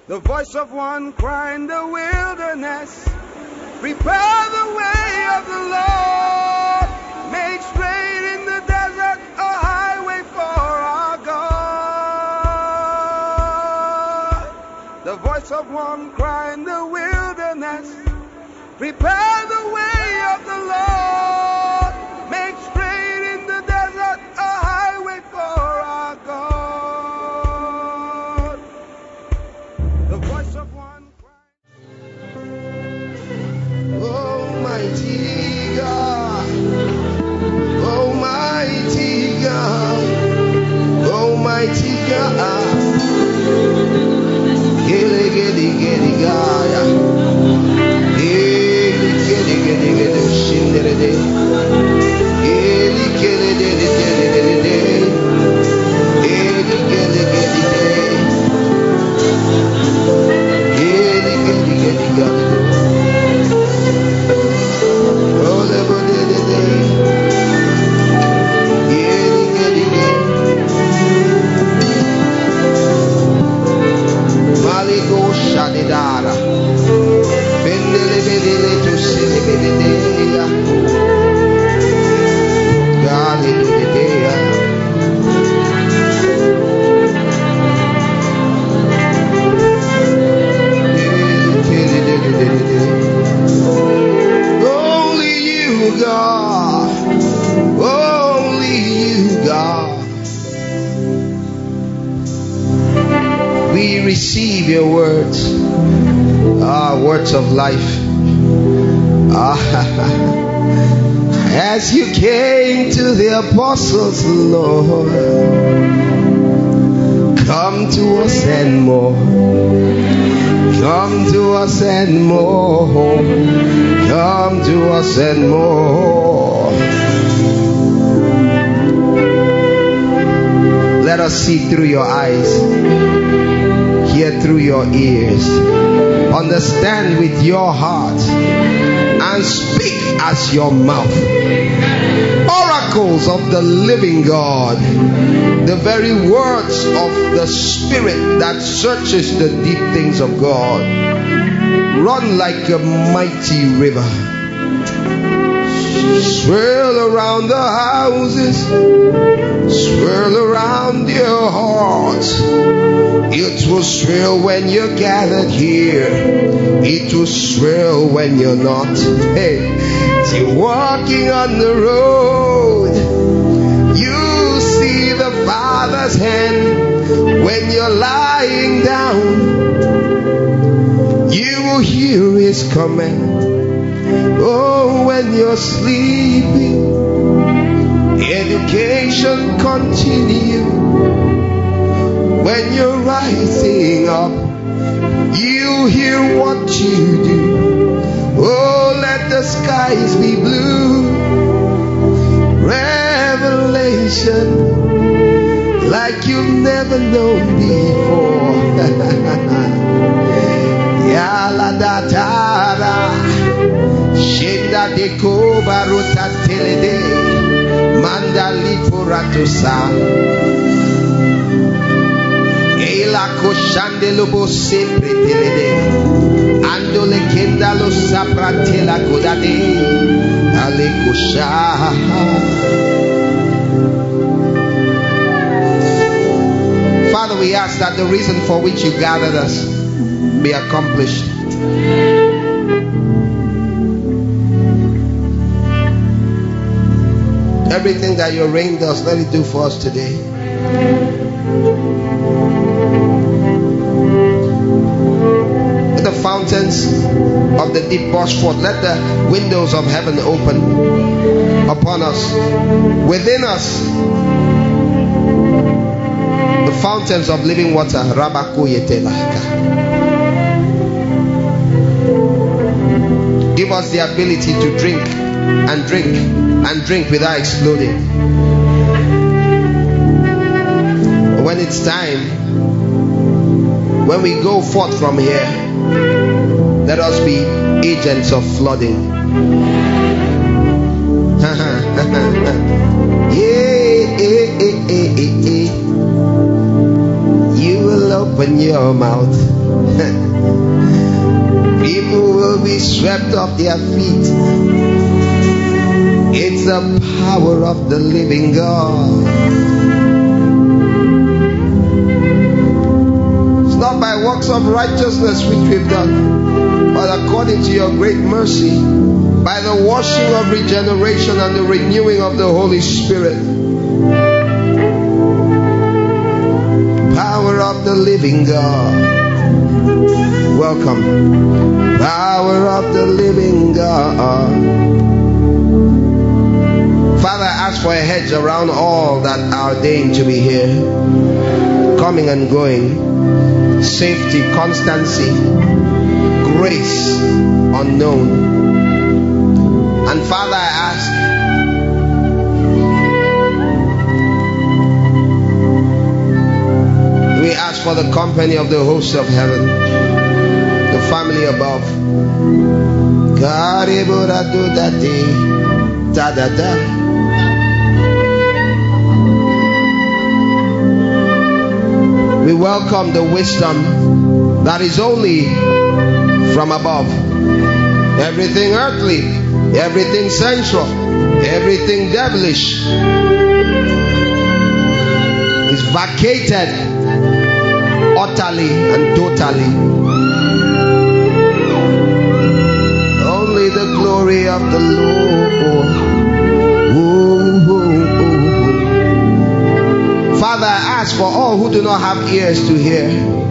The voice of one crying in the wilderness, prepare the way of the Lord, make straight in the desert a highway for our God. The voice of one crying in the wilderness, prepare the way of the Lord, make straight in the desert a highway for our God. The voice of one crying. Almighty God, Almighty God, Almighty God. Gilly, gilly, gilly, God. Your words, words of life. As you came to the apostles, Lord, come to us and more. Come to us and more. Come to us and more. Let us see through your eyes, hear through your ears, understand with your heart, and speak as your mouth. Oracles of the living God, the very words of the Spirit that searches the deep things of God, run like a mighty river. Swirl around the houses, swirl around your hearts. It will swirl when you're gathered here. It will swirl when you're not. Hey, you're walking on the road. You see the Father's hand when you're lying down. You will hear His command. Oh, when you're sleeping, education continue. When you're rising up, you hear what you do. Oh, let the skies be blue. Revelation like you've never known before. Yala datara. Shenda deko baruta telede mandali poratosa ela koshande lobo sempre telede andole kenda lo sapratela kodade ale kosha. Father, we ask that the reason for which you gathered us be accomplished. Everything that your reign does, let it do for us today. Let the fountains of the deep burst forth. Let the windows of heaven open upon us, within us. The fountains of living water. Give us the ability to drink and drink and drink without exploding. When it's time, when we go forth from here, let us be agents of flooding. You will open your mouth People will be swept off their feet. It's the power of the living God. It's not by works of righteousness which we've done, but according to your great mercy, by the washing of regeneration and the renewing of the Holy Spirit. Power of the living God. Welcome. Power of the living God. Father, I ask for a hedge around all that are ordained to be here, coming and going. Safety, constancy, grace unknown. And Father, I ask we ask for the company of the hosts of heaven, the family above. We welcome the wisdom that is only from above. Everything earthly, everything sensual, everything devilish is vacated utterly and totally. Only the glory of the Lord. Father, I ask for all who do not have ears to hear.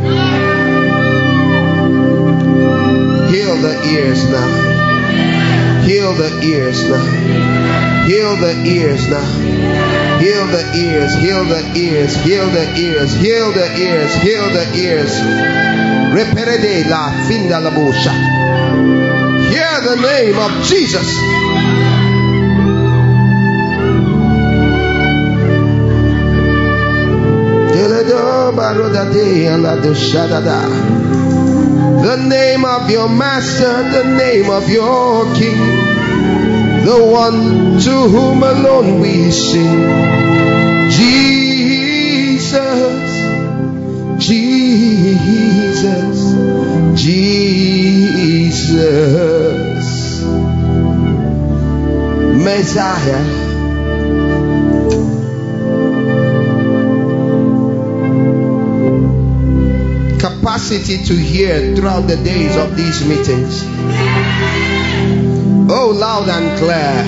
Heal the ears now. Heal the ears now. Heal the ears now. Heal the ears. Heal the ears. Heal the ears. Heal the ears. Heal the ears. Reperede la finda la bosha. Hear the name of Jesus. The name of your master, the name of your king, the one to whom alone we sing. Jesus, Jesus, Jesus, Messiah. Capacity to hear throughout the days of these meetings. Oh, loud and clear.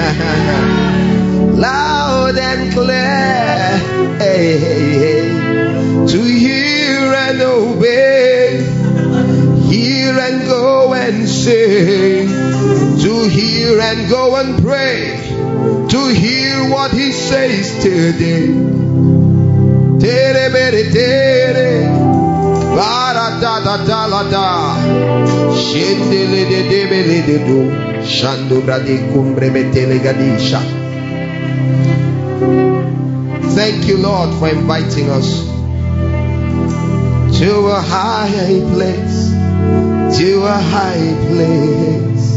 Loud and clear. Hey, hey, hey. To hear and obey. Hear and go and say. To hear and go and pray. To hear what he says today. Tere bere tere. Thank you, Lord, for inviting us to a high place, to a high place.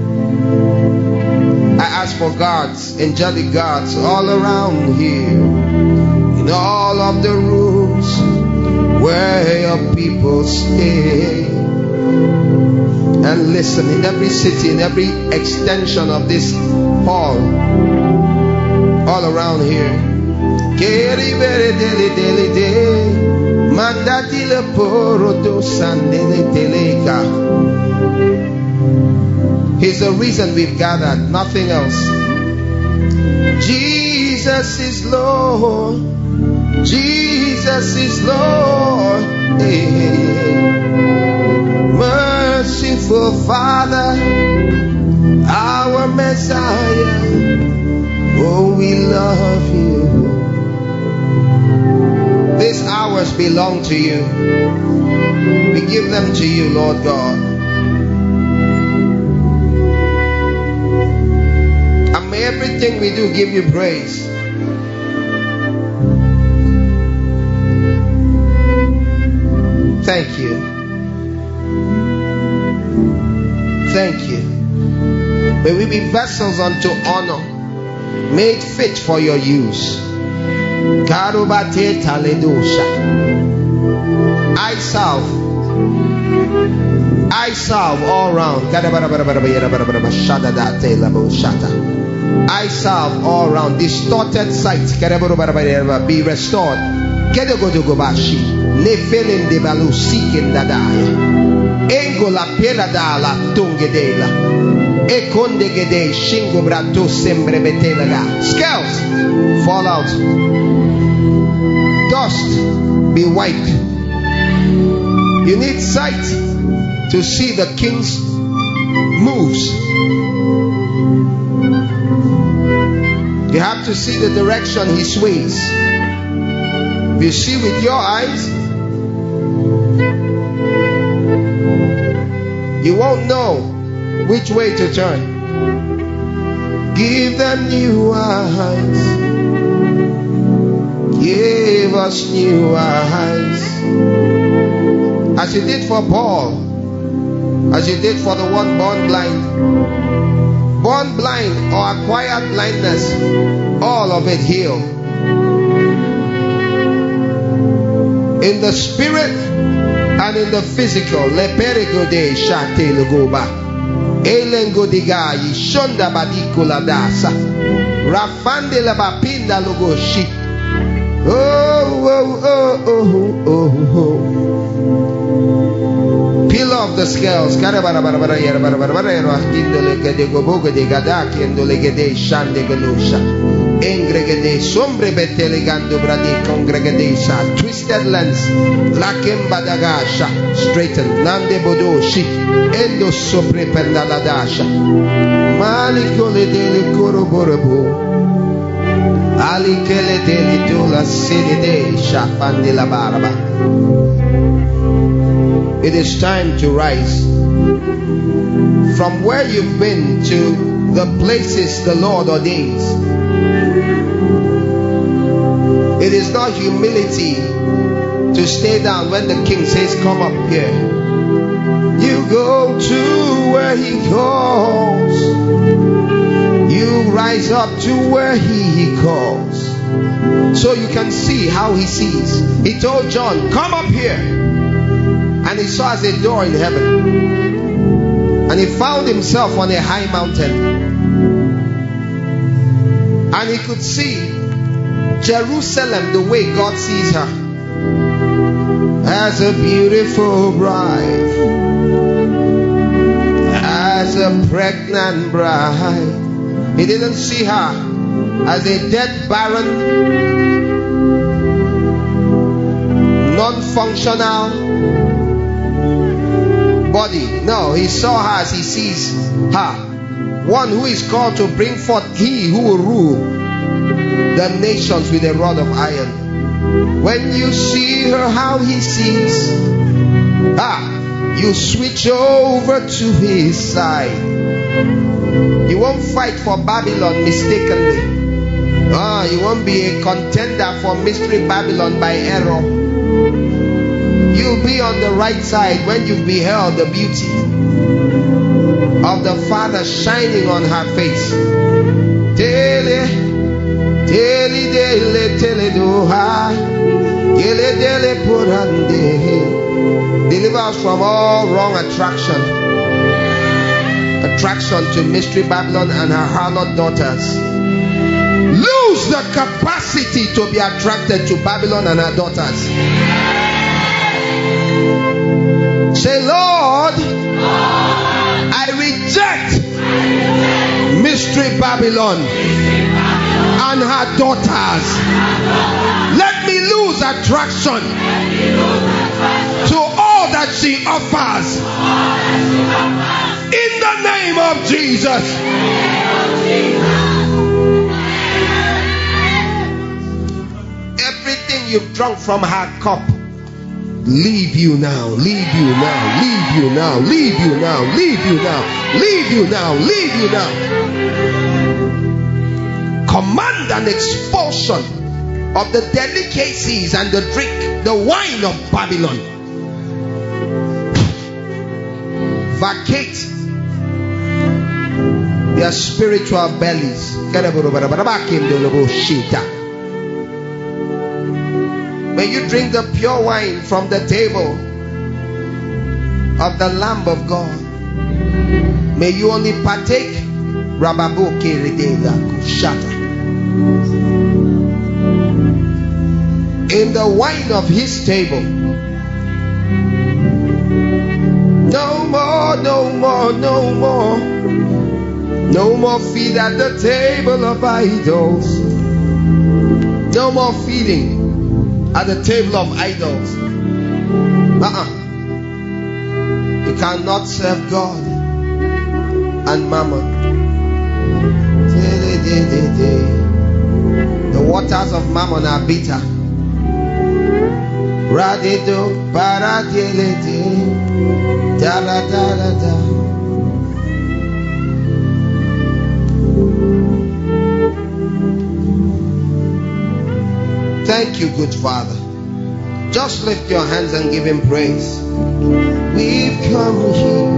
I ask for guards, angelic guards all around here, in all of the rooms where your people stay. And listen, in every city, in every extension of this hall, all around here. He's the reason we've gathered, nothing else. Jesus is Lord. Jesus is Lord. Hey, hey, hey. Merciful Father, our Messiah. Oh, we love you. These hours belong to you. We give them to you, Lord God. And may everything we do give you praise. Thank you. Thank you. May we be vessels unto honor, made fit for your use. Karubate taledosha. I salve I salve all round. I salve all round. Distorted sight be restored. Nefelem de balu sikin dadaya. Engola pela dala tungedela. Ekondegede shingo brato sembre betelaga. Scales fall out. Dust be wiped. You need sight to see the king's moves. You have to see the direction he sways. If you see with your eyes, you won't know which way to turn. Give them new eyes. Give us new eyes. As you did for Paul, as you did for the one born blind. Born blind or acquired blindness, all of it healed. In the spirit and in the physical. Leperigode shate legoba. Elengodiga yishonda badikula dasa. Rafande labapinda logoshi. Oh, oh, oh, oh, oh, oh. Peel off the scales. Twisted lens. Straighten. Nande bodoshi. Endo sopre pendaladasha. Malikole dele koroborobo. Alikele dele tula sedede shapandi la baraba. It is time to rise from where you've been to the places the Lord ordains. It is not humility to stay down when the king says, come up here. You go to where he calls. You rise up to where he calls. So you can see how he sees. He told John, come up here. And he saw as a door in heaven. And he found himself on a high mountain. And he could see Jerusalem the way God sees her. As a beautiful bride. As a pregnant bride. He didn't see her as a dead, barren, non-functional body. No, he saw her as he sees her. One who is called to bring forth he who will rule the nations with a rod of iron. When you see her how he sees, you switch over to his side. You won't fight for Babylon mistakenly. You won't be a contender for mystery Babylon by error. You'll be on the right side when you beheld the beauty of the Father shining on her face. Dele, dele, dele, dele, doha, dele, dele, purande. Deliver us from all wrong attraction to mystery Babylon and her harlot daughters. Lose the capacity to be attracted to Babylon and her daughters. Say, Lord, I reject mystery Babylon and her daughters. Let me lose attraction to all that she offers. In the name of Jesus. Everything you've drunk from her cup, leave you now, leave you now, leave you now, leave you now, leave you now, leave you now, leave you now. Command an expulsion of the delicacies and the drink, the wine of Babylon. Vacate their spiritual bellies. May you drink the pure wine from the table of the Lamb of God. May you only partake in the wine of his table. No more, no more, no more. No more feed at the table of idols. No more feeding at the table of idols. You cannot serve God and mammon. The waters of mammon are bitter. Radido paradelete dala dala da. Thank you, good Father. Just lift your hands and give him praise. We've come here.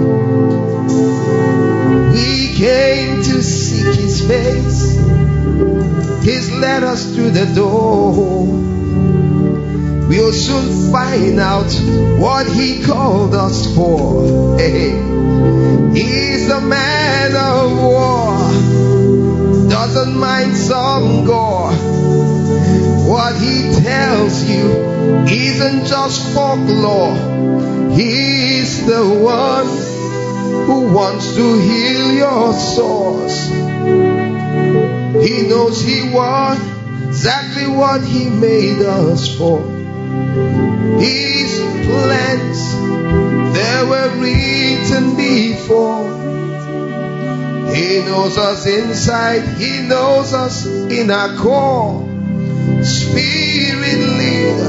We came to seek his face. He's led us through the door. We'll soon find out what he called us for. Hey. He's a man of war. Doesn't mind some gore. What he tells you isn't just folklore. He's the one who wants to heal your sores. He knows exactly what he made us for. His plans, they were written before. He knows us inside, he knows us in our core. Spirit, lead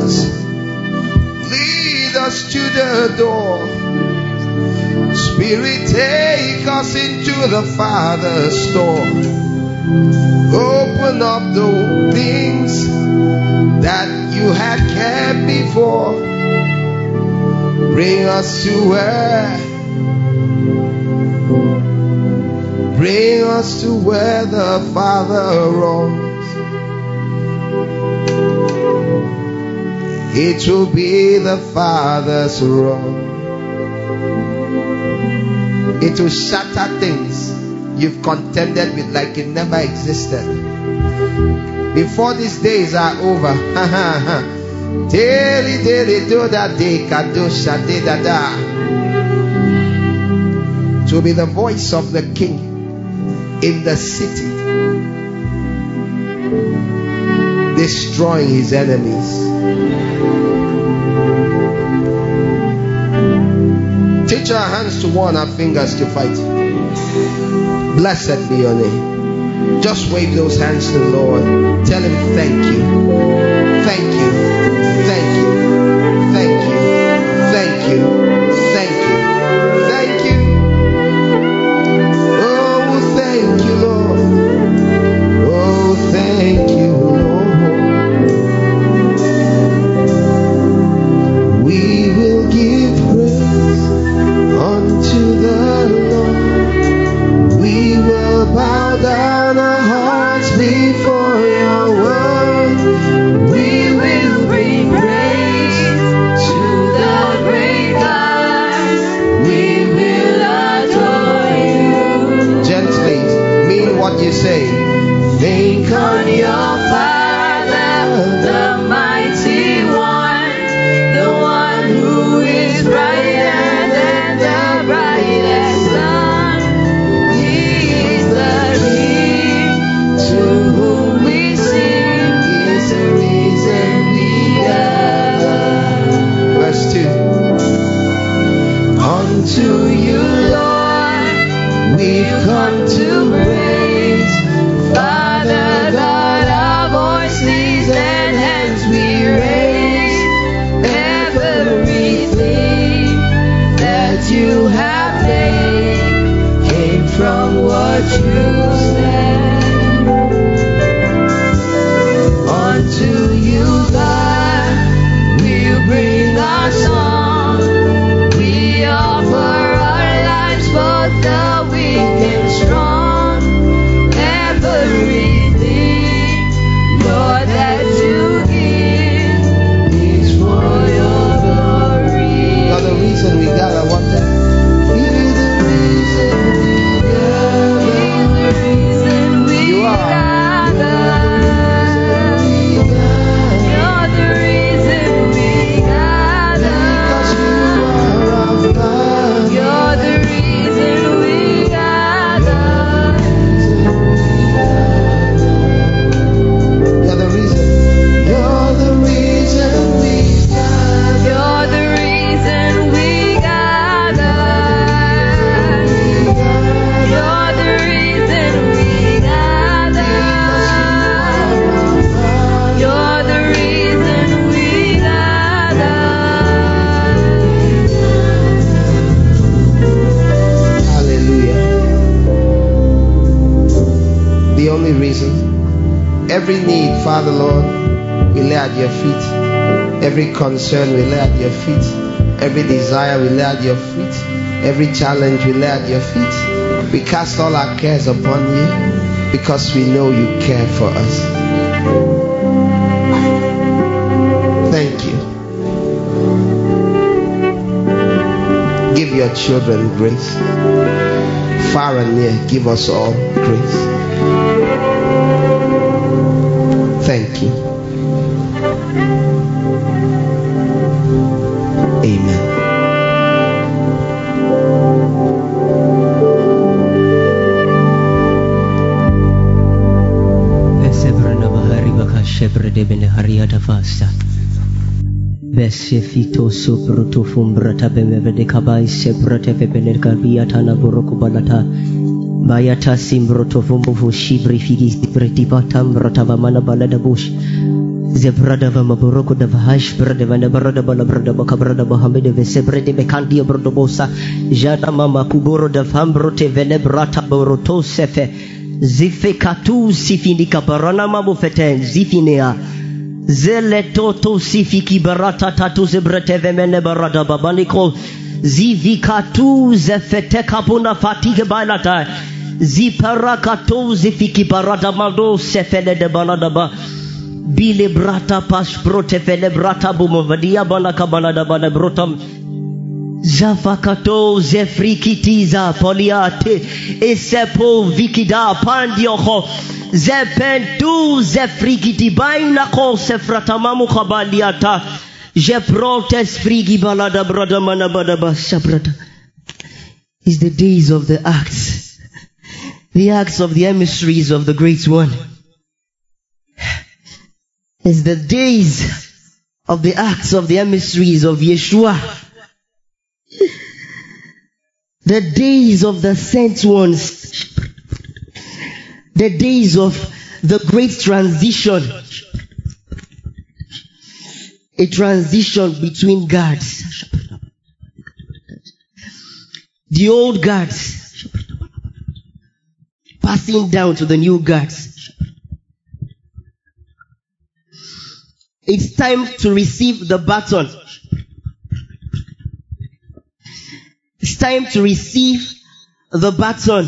us to the door. Spirit, take us into the Father's store. Open up the things that you had kept before. Bring us to where the Father roams. It will be the Father's wrong. It will shatter things you've contended with like it never existed. Before these days are over, to be the voice of the King in the city, destroying his enemies. Teach our hands to warn our fingers to fight. Blessed be your name. Just wave those hands to the Lord. Tell him thank you. Thank you. Thank you. Thank you. Thank you. Thank you. Thank you. Oh, thank you, Lord. Oh, thank you, Lord. We will give praise unto the Lord. We will bow down our hearts before your word. We will bring praise to the great God. We will adore you. Gently, mean what you say. Think on your Father, the mighty one, the one who is brighter than the brightest sun. He is the King to whom we sing. He is the reason we gather. Verse 2. Unto you, Lord, we've come to praise. Father God, our voices and hands we raise. Everything that you have made came from what you said. Unto you, God, we'll bring our song. We offer our lives, both the weak and strong. Everything, Lord, that you give is for your glory. Now the reason we gather, what then? reason, every need, Father Lord, we lay at your feet. Every concern we lay at your feet. Every desire we lay at your feet. Every challenge we lay at your feet. We cast all our cares upon you because we know you care for us. Thank you. Give your children grace. Far and near, give us all grace. Thank you. Amen. Besefito sobroto fumbrata bemevede kabai sebrate vebener karbiata na boroko balata bayata simbroto fumbu shibri figi sibreti batam rotava mana balada bush zebrada vama boroko da vahash brada vana barada bala brada bakabrada bahamede vesebrede bekandia brodobosa jada mama kuboro da fambrote velebrata boroto sefe zifekatu sifindika barana mabufete zifinea Zele toto sifiki barata tatu zebrete vemene barada babaniko zivikatu zefete kapuna fatike balata ziparakato zifiki barada mado sefele de balada ba bile brata pas brote fele brata bumovadia banaka balada bana brotam Zafakato zefrikitiza poliate esepo vikida pandioho zepentu zefrikiti baina ko sefratamamu kabaliata je protes frigi balada brada mana bada sabrata. Is the days of the acts of the emissaries of the great one. Is the days of the acts of the emissaries of Yeshua. The days of the sent ones. The days of the great transition. A transition between gods. The old gods passing down to the new gods. It's time to receive the baton. It's time to receive the baton.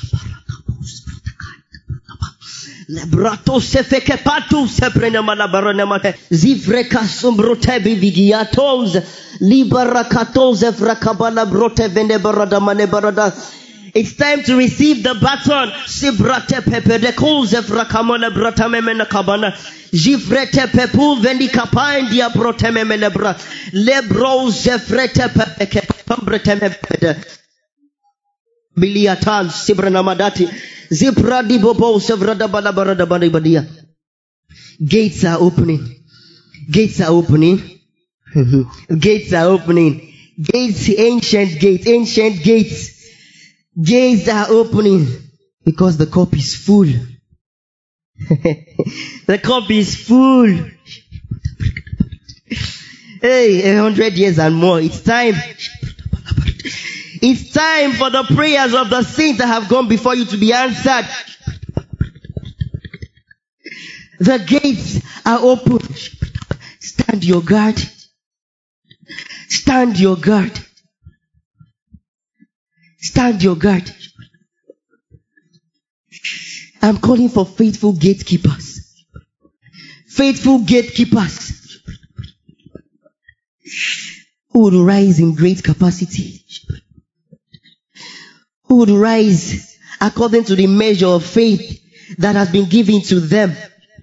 Lebrato sefeke patu seprena malabarana mate zivreka sumbrote bivigiatos liberakatos evrakabala brote venebarada manebarada. It's time to receive the baton. Sibrate pepedekos evrakamona brata memena kabana jivrete pepu vendikapandia brote memelebra lebros evrete pepeke pambrete mepede biliatan sibrana madati zipradi bobo sevrada balabarada banibadia. Gates are opening. Gates are opening. Gates are opening. Gates, ancient gates. Gates are opening because the cup is full. The cup is full. Hey, 100 years and more. It's time. It's time for the prayers of the saints that have gone before you to be answered. The gates are open. Stand your guard. Stand your guard. Stand your guard. I'm calling for faithful gatekeepers. Faithful gatekeepers who would rise in great capacity. Who would rise according to the measure of faith that has been given to them.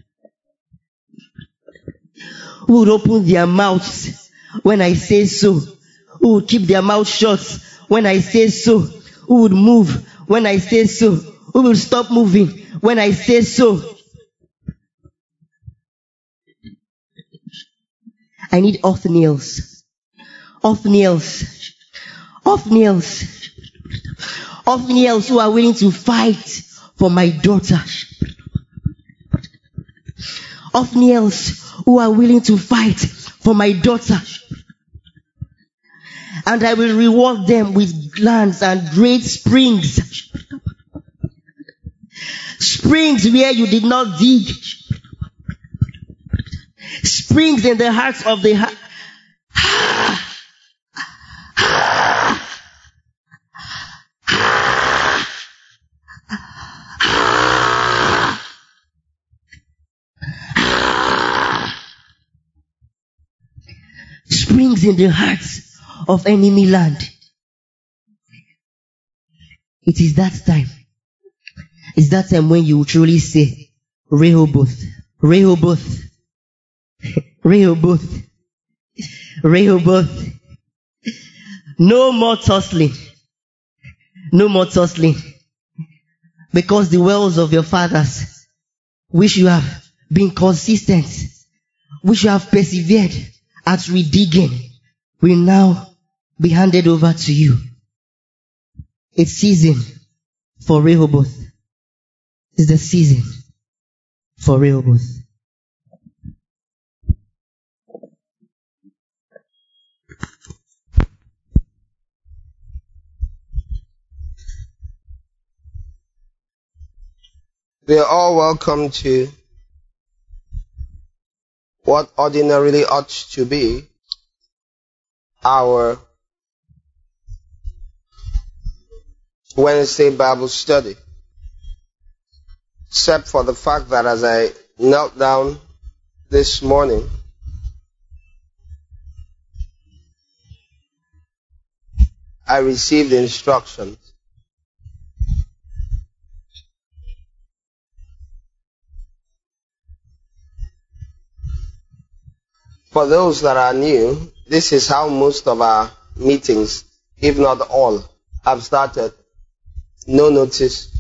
Who would open their mouths when I say so. Who would keep their mouth shut when I say so. Who would move when I say so. Who will stop moving when I say so. I need Othniels. Othniels. Othniels. Othniels who are willing to fight for my daughter. Othniels who are willing to fight for my daughter. And I will reward them with lands and great springs. Springs where you did not dig. Springs in the hearts of the springs in the hearts of enemy land. It is that time. It's that time when you will truly say, Rehoboth, Rehoboth, Rehoboth, Rehoboth. No more tussling. No more tussling. Because the wells of your fathers, which you have been consistent, which you have persevered at redigging, will now be handed over to you. It's season for Rehoboth. It's the season for Rehoboth. We are all welcome to what ordinarily ought to be our Wednesday Bible study. Except for the fact that as I knelt down this morning, I received instructions. For those that are new, this is how most of our meetings, if not all, have started. No notice.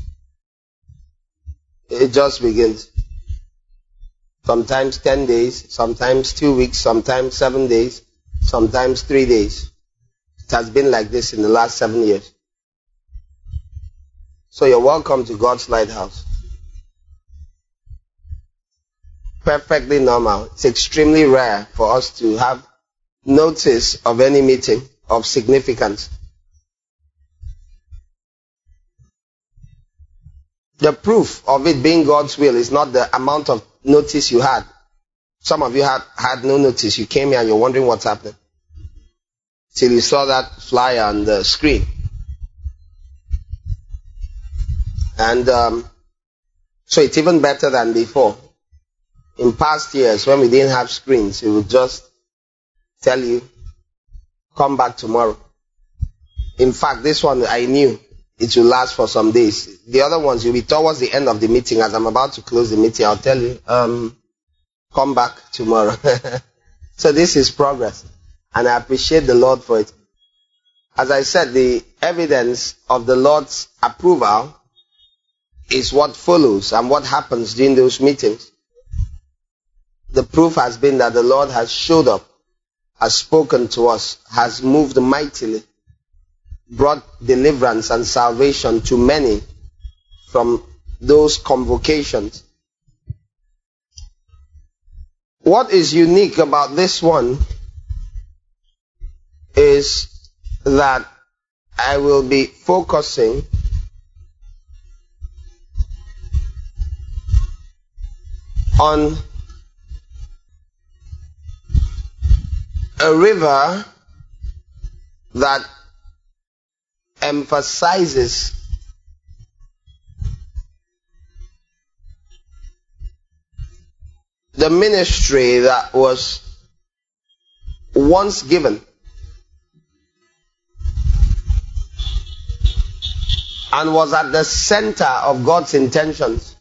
It just begins. Sometimes 10 days, sometimes 2 weeks, sometimes 7 days, sometimes 3 days. It has been like this in the last 7 years. So you're welcome to God's Lighthouse. Perfectly normal. It's extremely rare for us to have notice of any meeting of significance. The proof of it being God's will is not the amount of notice you had. Some of you had no notice. You came here and you're wondering what's happening till you saw that flyer on the screen. And so it's even better than before. In past years, when we didn't have screens, it would just tell you, come back tomorrow. In fact, this one I knew it will last for some days. The other ones will be towards the end of the meeting. As I'm about to close the meeting, I'll tell you, come back tomorrow. So this is progress. And I appreciate the Lord for it. As I said, the evidence of the Lord's approval is what follows and what happens during those meetings. The proof has been that the Lord has showed up, has spoken to us, has moved mightily, brought deliverance and salvation to many from those convocations. What is unique about this one is that I will be focusing on a river that emphasizes the ministry that was once given and was at the center of God's intentions.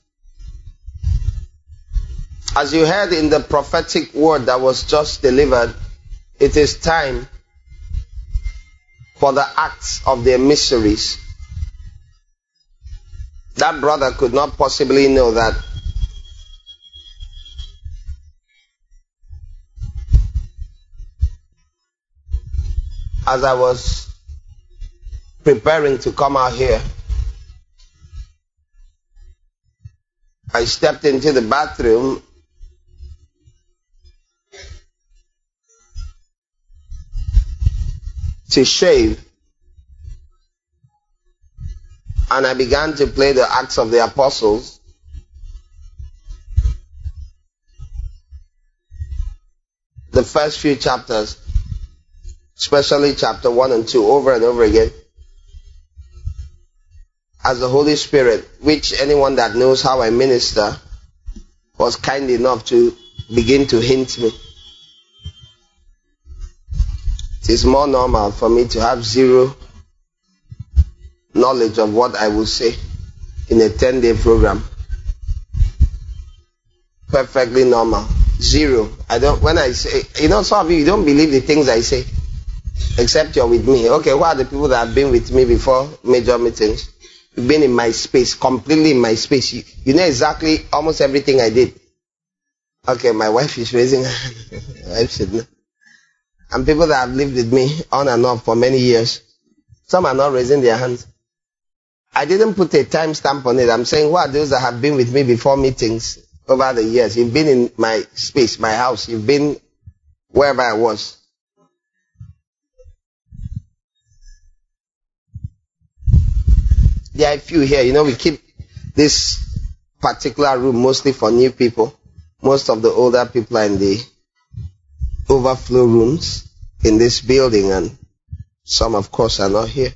As you heard in the prophetic word that was just delivered, it is time for the acts of the emissaries. That brother could not possibly know that as I was preparing to come out here, I stepped into the bathroom to shave, and I began to play the Acts of the Apostles, first few chapters, especially chapter 1 and 2, over and over again, as the Holy Spirit, which anyone that knows how I minister was kind enough to begin to hint me. It is more normal for me to have zero knowledge of what I will say in a 10-day program. Perfectly normal. Zero. When I say, some of you don't believe the things I say, except you're with me. Okay, who are the people that have been with me before major meetings? You've been in my space, completely in my space. You know exactly almost everything I did. Okay, my wife is raising her hand. My wife should know. And people that have lived with me on and off for many years, some are not raising their hands. I didn't put a time stamp on it. I'm saying, who are those that have been with me before meetings over the years? You've been in my space, my house. You've been wherever I was. There are a few here. We keep this particular room mostly for new people. Most of the older people are in the overflow rooms in this building, and some, of course, are not here.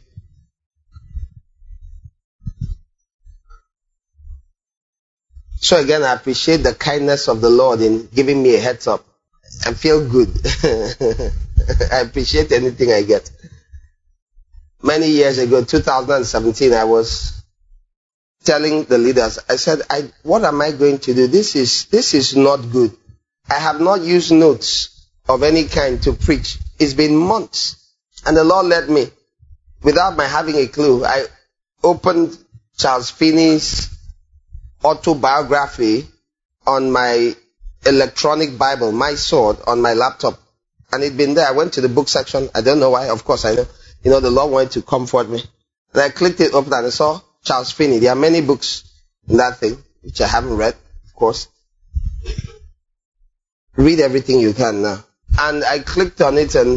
So again, I appreciate the kindness of the Lord in giving me a heads up. I feel good. I appreciate anything I get. Many years ago, 2017, I was telling the leaders, I said, what am I going to do? This is not good. I have not used notes of any kind to preach. It's been months. And the Lord led me. Without my having a clue, I opened Charles Finney's autobiography on my electronic Bible, My Sword, on my laptop. And it'd been there. I went to the book section. I don't know why. Of course, I know. The Lord wanted to comfort me. And I clicked it open and I saw Charles Finney. There are many books in that thing, which I haven't read, of course. Read everything you can now. And I clicked on it and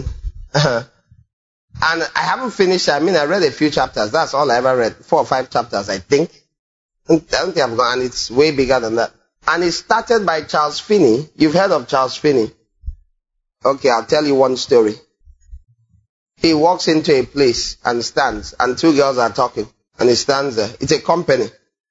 I haven't finished. I read a few chapters. That's all I ever read. 4 or 5 chapters, I think. I don't think I've gone, and it's way bigger than that. And it started by Charles Finney. You've heard of Charles Finney. Okay, I'll tell you one story. He walks into a place and stands, and 2 girls are talking, and he stands there. It's a company.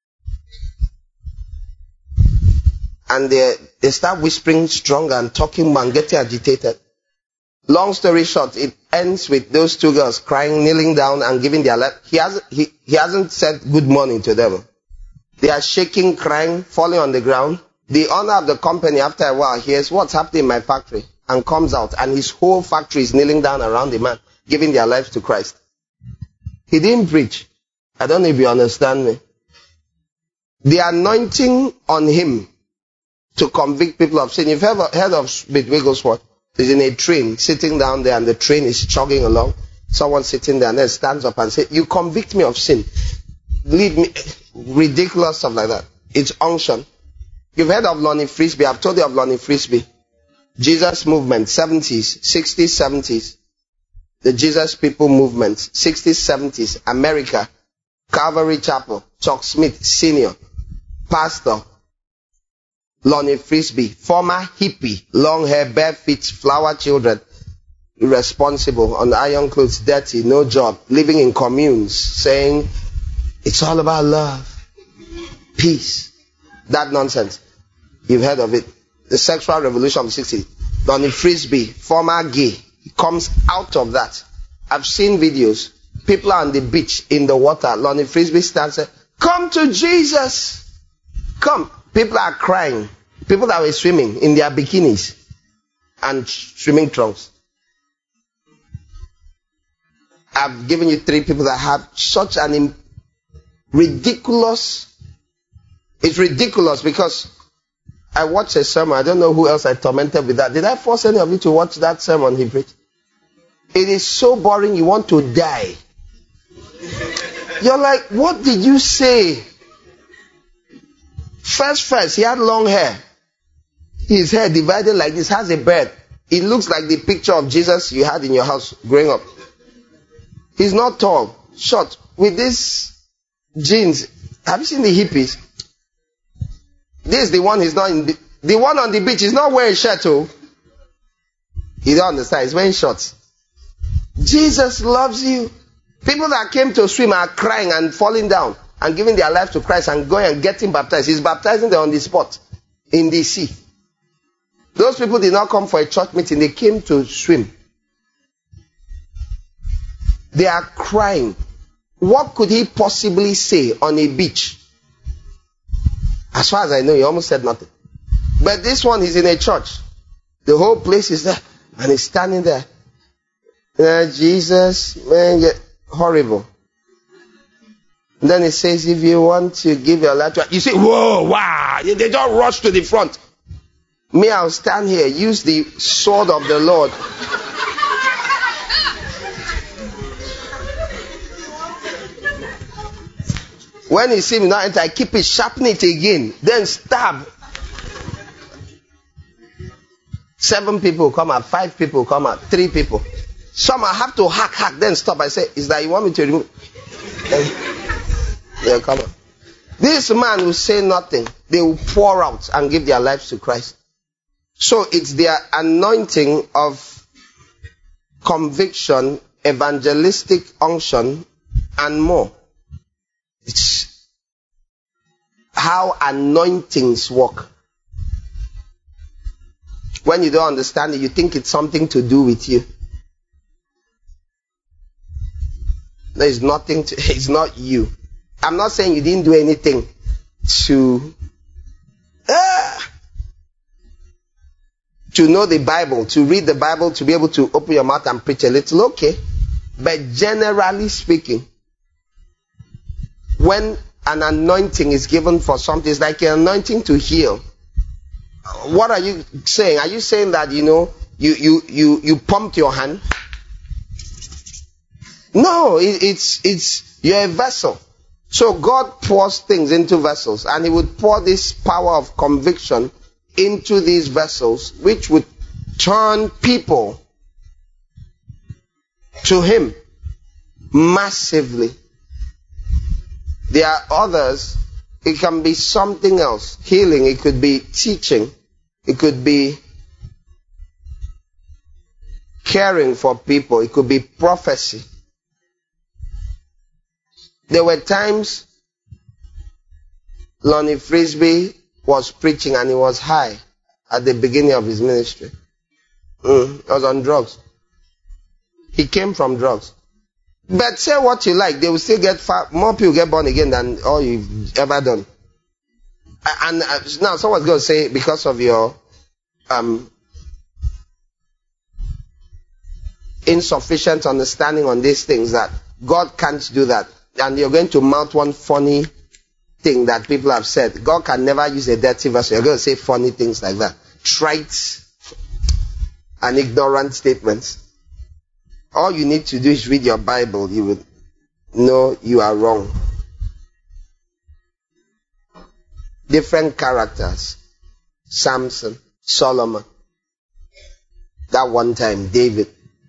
And they start whispering stronger and talking more and getting agitated. Long story short, it ends with those 2 girls crying, kneeling down and giving their life. He hasn't said good morning to them. They are shaking, crying, falling on the ground. The owner of the company, after a while, hears what's happening in my factory and comes out, and his whole factory is kneeling down around the man, giving their lives to Christ. He didn't preach. I don't know if you understand me. The anointing on him to convict people of sin. You've heard of Smith Wigglesworth? He's in a train, sitting down there, and the train is chugging along. Someone sitting there and then stands up and says, you convict me of sin. Lead me. Ridiculous stuff like that. It's unction. You've heard of Lonnie Frisbee. I've told you of Lonnie Frisbee. Jesus movement, 70s, 60s, 70s. The Jesus People movement, 60s, 70s. America. Calvary Chapel. Chuck Smith, Senior. Pastor. Lonnie Frisbee. Former hippie. Long hair, bare feet, flower children. Irresponsible. On iron clothes, dirty, no job. Living in communes. Saying, it's all about love. Peace. That nonsense. You've heard of it. The sexual revolution of the 60s. Lonnie Frisbee, former gay. He comes out of that. I've seen videos. People are on the beach in the water. Lonnie Frisbee stands there. Come to Jesus. Come. People are crying. People that were swimming in their bikinis and swimming trunks. I've given you 3 people that have such an ridiculous. It's ridiculous because I watched a sermon. I don't know who else I tormented with that. Did I force any of you to watch that sermon he preached? It is so boring you want to die. You're like, what did you say? First, he had long hair. His hair divided like this, has a beard. It looks like the picture of Jesus you had in your house growing up. He's not tall, short, with these jeans. Have you seen the hippies? This is the one he's not in. The one on the beach is not wearing a shirt, oh. You don't understand. He's wearing shorts. Jesus loves you. People that came to swim are crying and falling down and giving their life to Christ and going and getting baptized. He's baptizing them on the spot in the sea. Those people did not come for a church meeting. They came to swim. They are crying. What could he possibly say on a beach? As far as I know, he almost said nothing. But this one is in a church. The whole place is there. And he's standing there. Jesus, man, horrible. And then it says, if you want to give your life to... You say, whoa, wow. They just rush to the front. Me, I'll stand here, use the sword of the Lord. When he see me now enter, I keep it, sharpen it again, then stab. 7 people come out, 5 people come out, 3 people. Some I have to hack, then stop. I say, is that you want me to remove? They'll come out. This man will say nothing. They will pour out and give their lives to Christ. So it's their anointing of conviction, evangelistic unction, and more. It's how anointings work. When you don't understand it, you think it's something to do with you. There is nothing to, it's not you. I'm not saying you didn't do anything to know the Bible, to read the Bible, to be able to open your mouth and preach a little, okay. But generally speaking, when an anointing is given for something, it's like an anointing to heal. What are you saying? Are you saying that, you pumped your hand? No, it's you're a vessel. So God pours things into vessels, and he would pour this power of conviction into these vessels, which would turn people to him massively. There are others, it can be something else. Healing, it could be teaching, it could be caring for people, it could be prophecy. There were times Lonnie Frisbee was preaching and he was high at the beginning of his ministry. He was on drugs. He came from drugs. But say what you like, they will still get more people get born again than all you've ever done. And now someone's going to say, because of your insufficient understanding on these things, that God can't do that. And you're going to mount one funny thing that people have said. God can never use a dirty vessel. You're going to say funny things like that. Trite and ignorant statements. All you need to do is read your Bible. You will know you are wrong. Different characters. Samson, Solomon. That one time, David.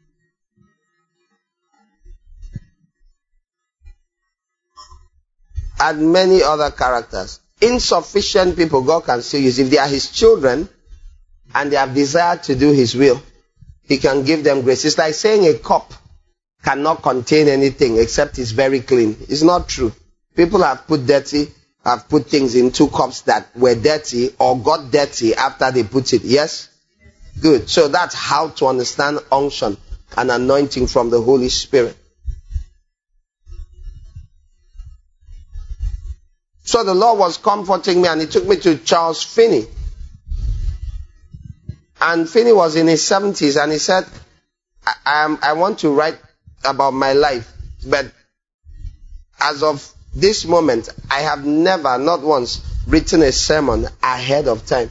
And many other characters. Insufficient people God can still use. If they are his children and they have desire to do his will, he can give them grace. It's like saying a cup cannot contain anything except it's very clean. It's not true. People have put things in 2 cups that were dirty or got dirty after they put it. Yes? Good. So that's how to understand unction and anointing from the Holy Spirit. So the Lord was comforting me and he took me to Charles Finney. And Finney was in his 70s and he said, I want to write about my life. But as of this moment, I have never, not once, written a sermon ahead of time.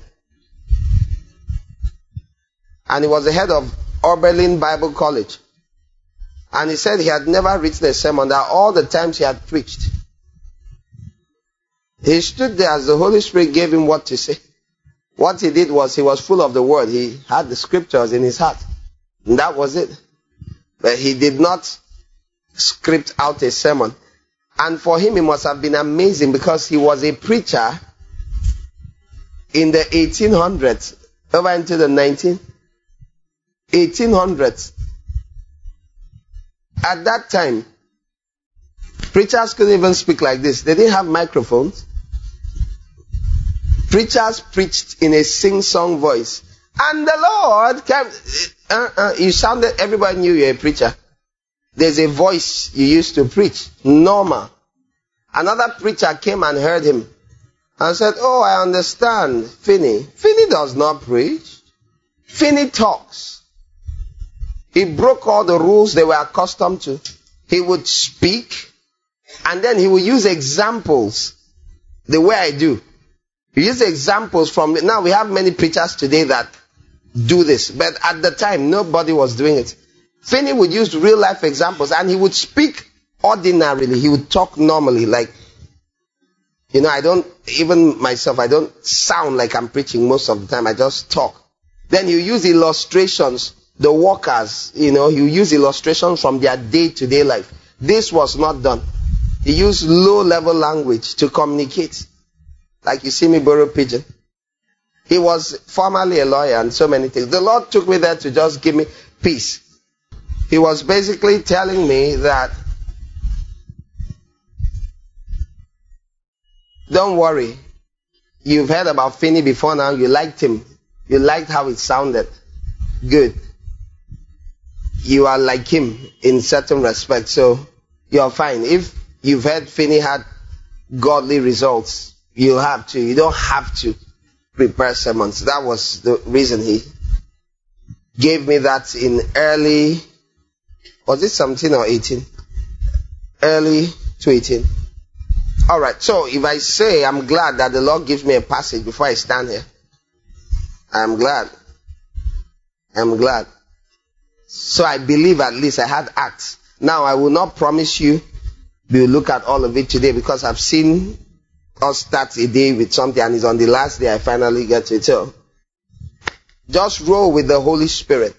And he was the head of Oberlin Bible College. And he said he had never written a sermon, that all the times he had preached, he stood there as the Holy Spirit gave him what to say. What he did was he was full of the word. He had the scriptures in his heart. And that was it. But he did not script out a sermon. And for him, it must have been amazing because he was a preacher in the 1800s, over into the 1900s. 1800s. At that time, preachers couldn't even speak like this. They didn't have microphones. Preachers preached in a sing-song voice. And the Lord came. You sounded, everybody knew you're a preacher. There's a voice you used to preach. Normal. Another preacher came and heard him and said, oh, I understand, Finney. Finney does not preach. Finney talks. He broke all the rules they were accustomed to. He would speak, and then he would use examples the way I do. He used examples from... Now, we have many preachers today that do this, but at the time, nobody was doing it. Finney would use real-life examples, and he would speak ordinarily. He would talk normally, like... I don't... Even myself, I don't sound like I'm preaching most of the time. I just talk. Then you use illustrations. The workers, you use illustrations from their day-to-day life. This was not done. He used low-level language to communicate. Like you see me borrow pigeon. He was formerly a lawyer and so many things. The Lord took me there to just give me peace. He was basically telling me that, don't worry. You've heard about Finney before now. You liked him. You liked how it sounded. Good. You are like him in certain respects, so you're fine. If you've heard Finney had godly results, you have to. You don't have to prepare sermons. That was the reason he gave me that in early, was it 17 or 18? Early to 18. Alright, so if I say I'm glad that the Lord gives me a passage before I stand here, I'm glad. I'm glad. So I believe at least I had Acts. Now I will not promise you we'll look at all of it today because I've seen us start a day with something and it's on the last day I finally get to it. So just roll with the Holy Spirit.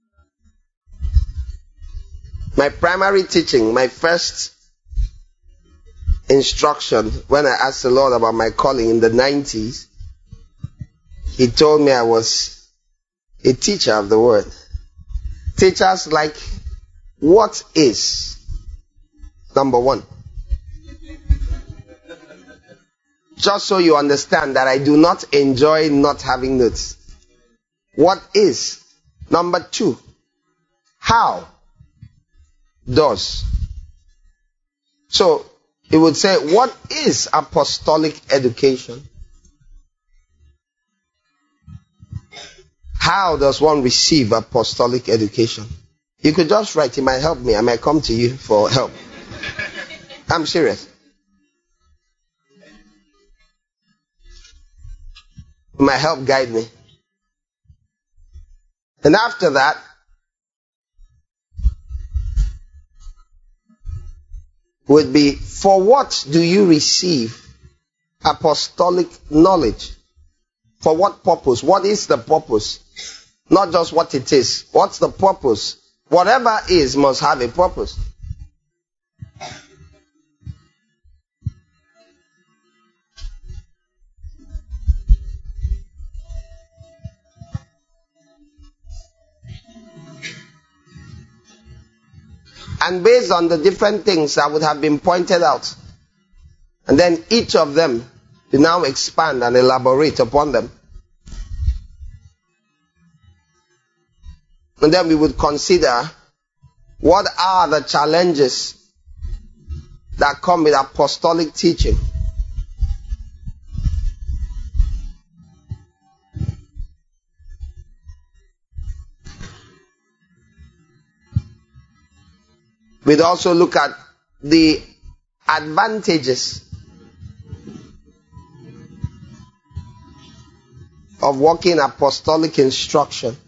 My primary teaching, my first instruction when I asked the Lord about my calling in the 90s, He told me I was a teacher of the word. Teachers like, what is? Number one. Just so you understand that I do not enjoy not having notes. What is? Number two. How? Does. So, it would say, what is apostolic education? How does one receive apostolic education? You could just write, it might help me. I might come to you for help. I'm serious. It might help guide me. And after that, would be, for what do you receive apostolic knowledge? For what purpose? What is the purpose? Not just what it is. What's the purpose? Whatever is must have a purpose. And based on the different things that would have been pointed out, and then each of them, we now expand and elaborate upon them. And then we would consider what are the challenges that come with apostolic teaching. We'd also look at the advantages of walking apostolic instruction.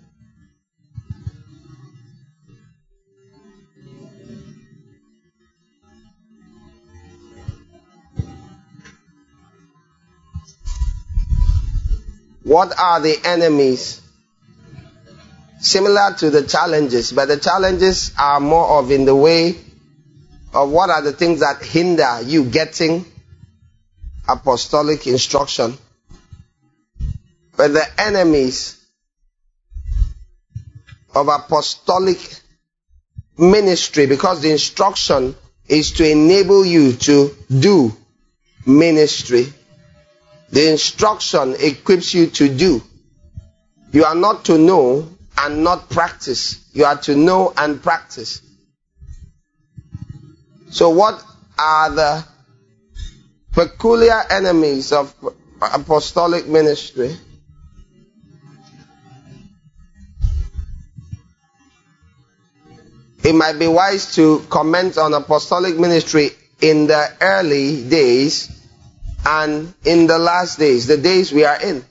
What are the enemies? Similar to the challenges, but the challenges are more of in the way of what are the things that hinder you getting apostolic instruction. But the enemies of apostolic ministry, because the instruction is to enable you to do ministry. The instruction equips you to do. You are not to know and not practice. You are to know and practice. So what are the peculiar enemies of apostolic ministry? It might be wise to comment on apostolic ministry in the early days and in the last days, the days we are in.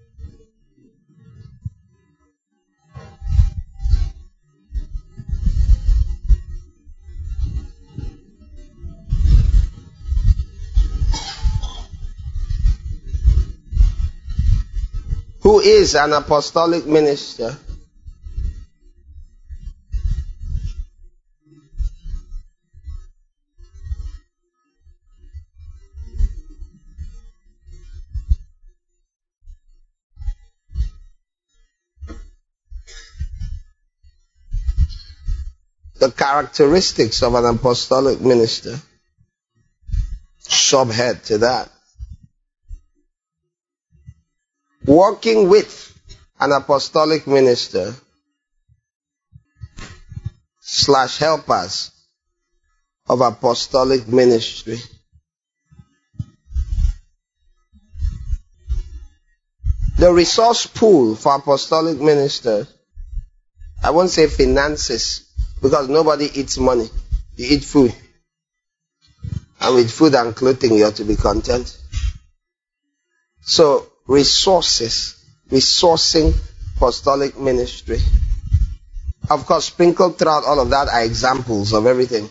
Who is an apostolic minister? The characteristics of an apostolic minister. Subhead to that. Working with an apostolic minister / helpers of apostolic ministry. The resource pool for apostolic ministers, I won't say finances, because nobody eats money. You eat food. And with food and clothing, you have to be content. So, resources, resourcing apostolic ministry. Of course, sprinkled throughout all of that are examples of everything.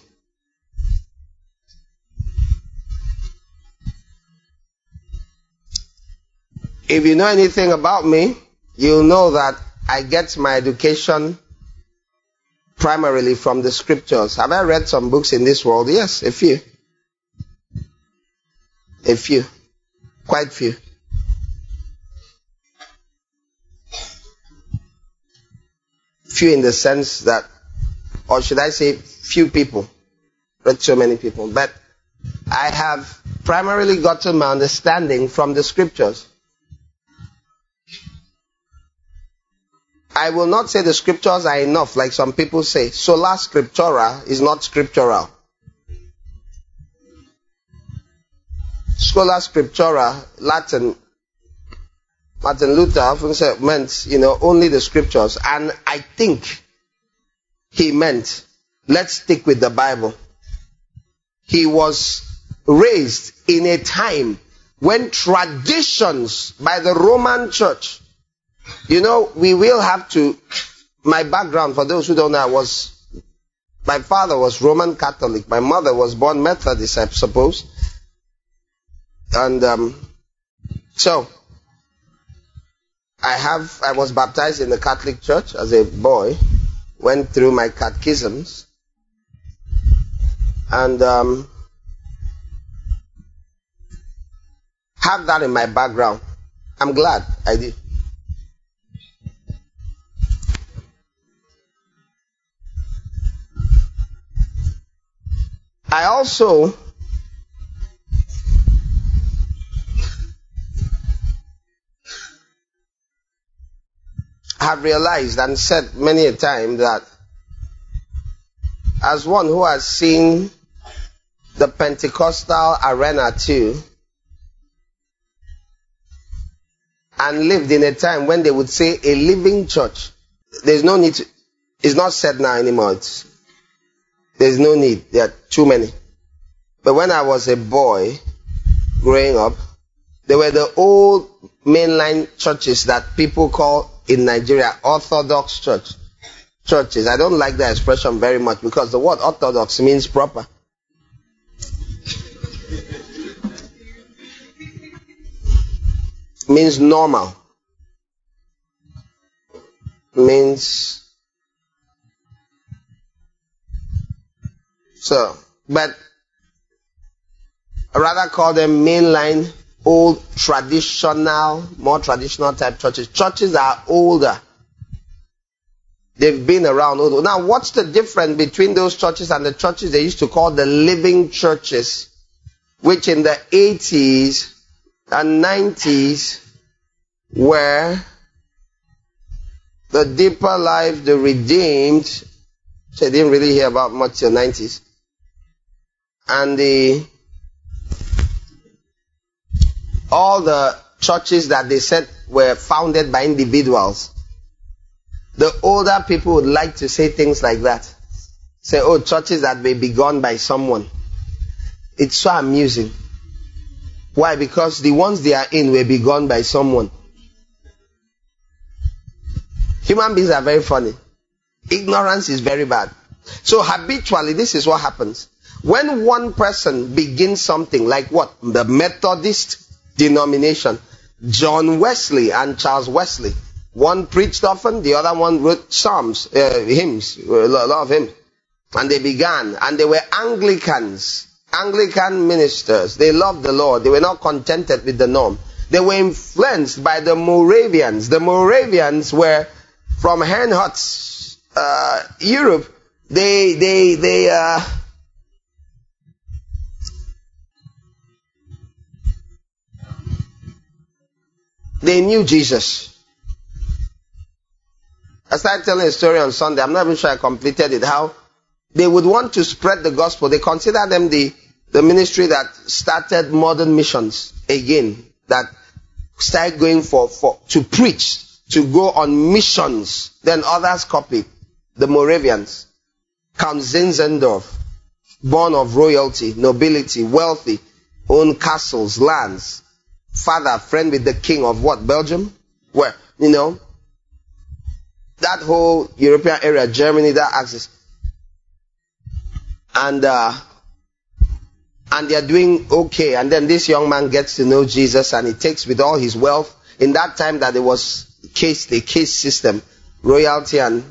If you know anything about me, you'll know that I get my education primarily from the scriptures. Have I read some books in this world? Yes, a few. A few. Quite few. Few in the sense that, or should I say few people. Read so many people. But I have primarily gotten my understanding from the scriptures. I will not say the scriptures are enough, like some people say. Sola scriptura is not scriptural. Sola scriptura, Latin, Martin Luther often said, meant, only the scriptures. And I think he meant, let's stick with the Bible. He was raised in a time when traditions by the Roman Church, we will have to, my background, for those who don't know, my father was Roman Catholic. My mother was born Methodist, I suppose. And so, I was baptized in the Catholic Church as a boy, went through my catechisms, and have that in my background. I'm glad I did. I also have realized and said many a time that as one who has seen the Pentecostal arena too, and lived in a time when they would say a living church, there's no need to, it's not said now anymore. There's no need. There are too many. But when I was a boy growing up, there were the old mainline churches that people call in Nigeria Orthodox churches. I don't like that expression very much because the word orthodox means proper. Means normal. Means so, but I rather call them mainline, old, traditional, more traditional type churches. Churches are older. They've been around. Now, what's the difference between those churches and the churches they used to call the living churches, which in the 80s and 90s were the Deeper Life, the Redeemed, so I didn't really hear about much in the 90s, and all the churches that they said were founded by individuals. The older people would like to say things like that. Say, oh, churches that were begun by someone. It's so amusing. Why? Because the ones they are in were begun by someone. Human beings are very funny. Ignorance is very bad. So habitually, this is what happens. When one person begins something, like what? The Methodist denomination, John Wesley and Charles Wesley. One preached often, the other one wrote psalms, hymns, a lot of hymns. And they began, and they were Anglicans, Anglican ministers. They loved the Lord. They were not contented with the norm. They were influenced by the Moravians. The Moravians were from Herrnhut, Europe. They knew Jesus. I started telling a story on Sunday. I'm not even sure I completed it. How they would want to spread the gospel. They consider them the ministry that started modern missions again. That started going to preach, to go on missions. Then others copied. The Moravians. Count Zinzendorf, born of royalty, nobility, wealthy, owned castles, lands. Father, friend with the king of what? Belgium? Where? That whole European area, Germany, that axis. And they are doing okay. And then this young man gets to know Jesus, and he takes with all his wealth. In that time that there was the case system, royalty and,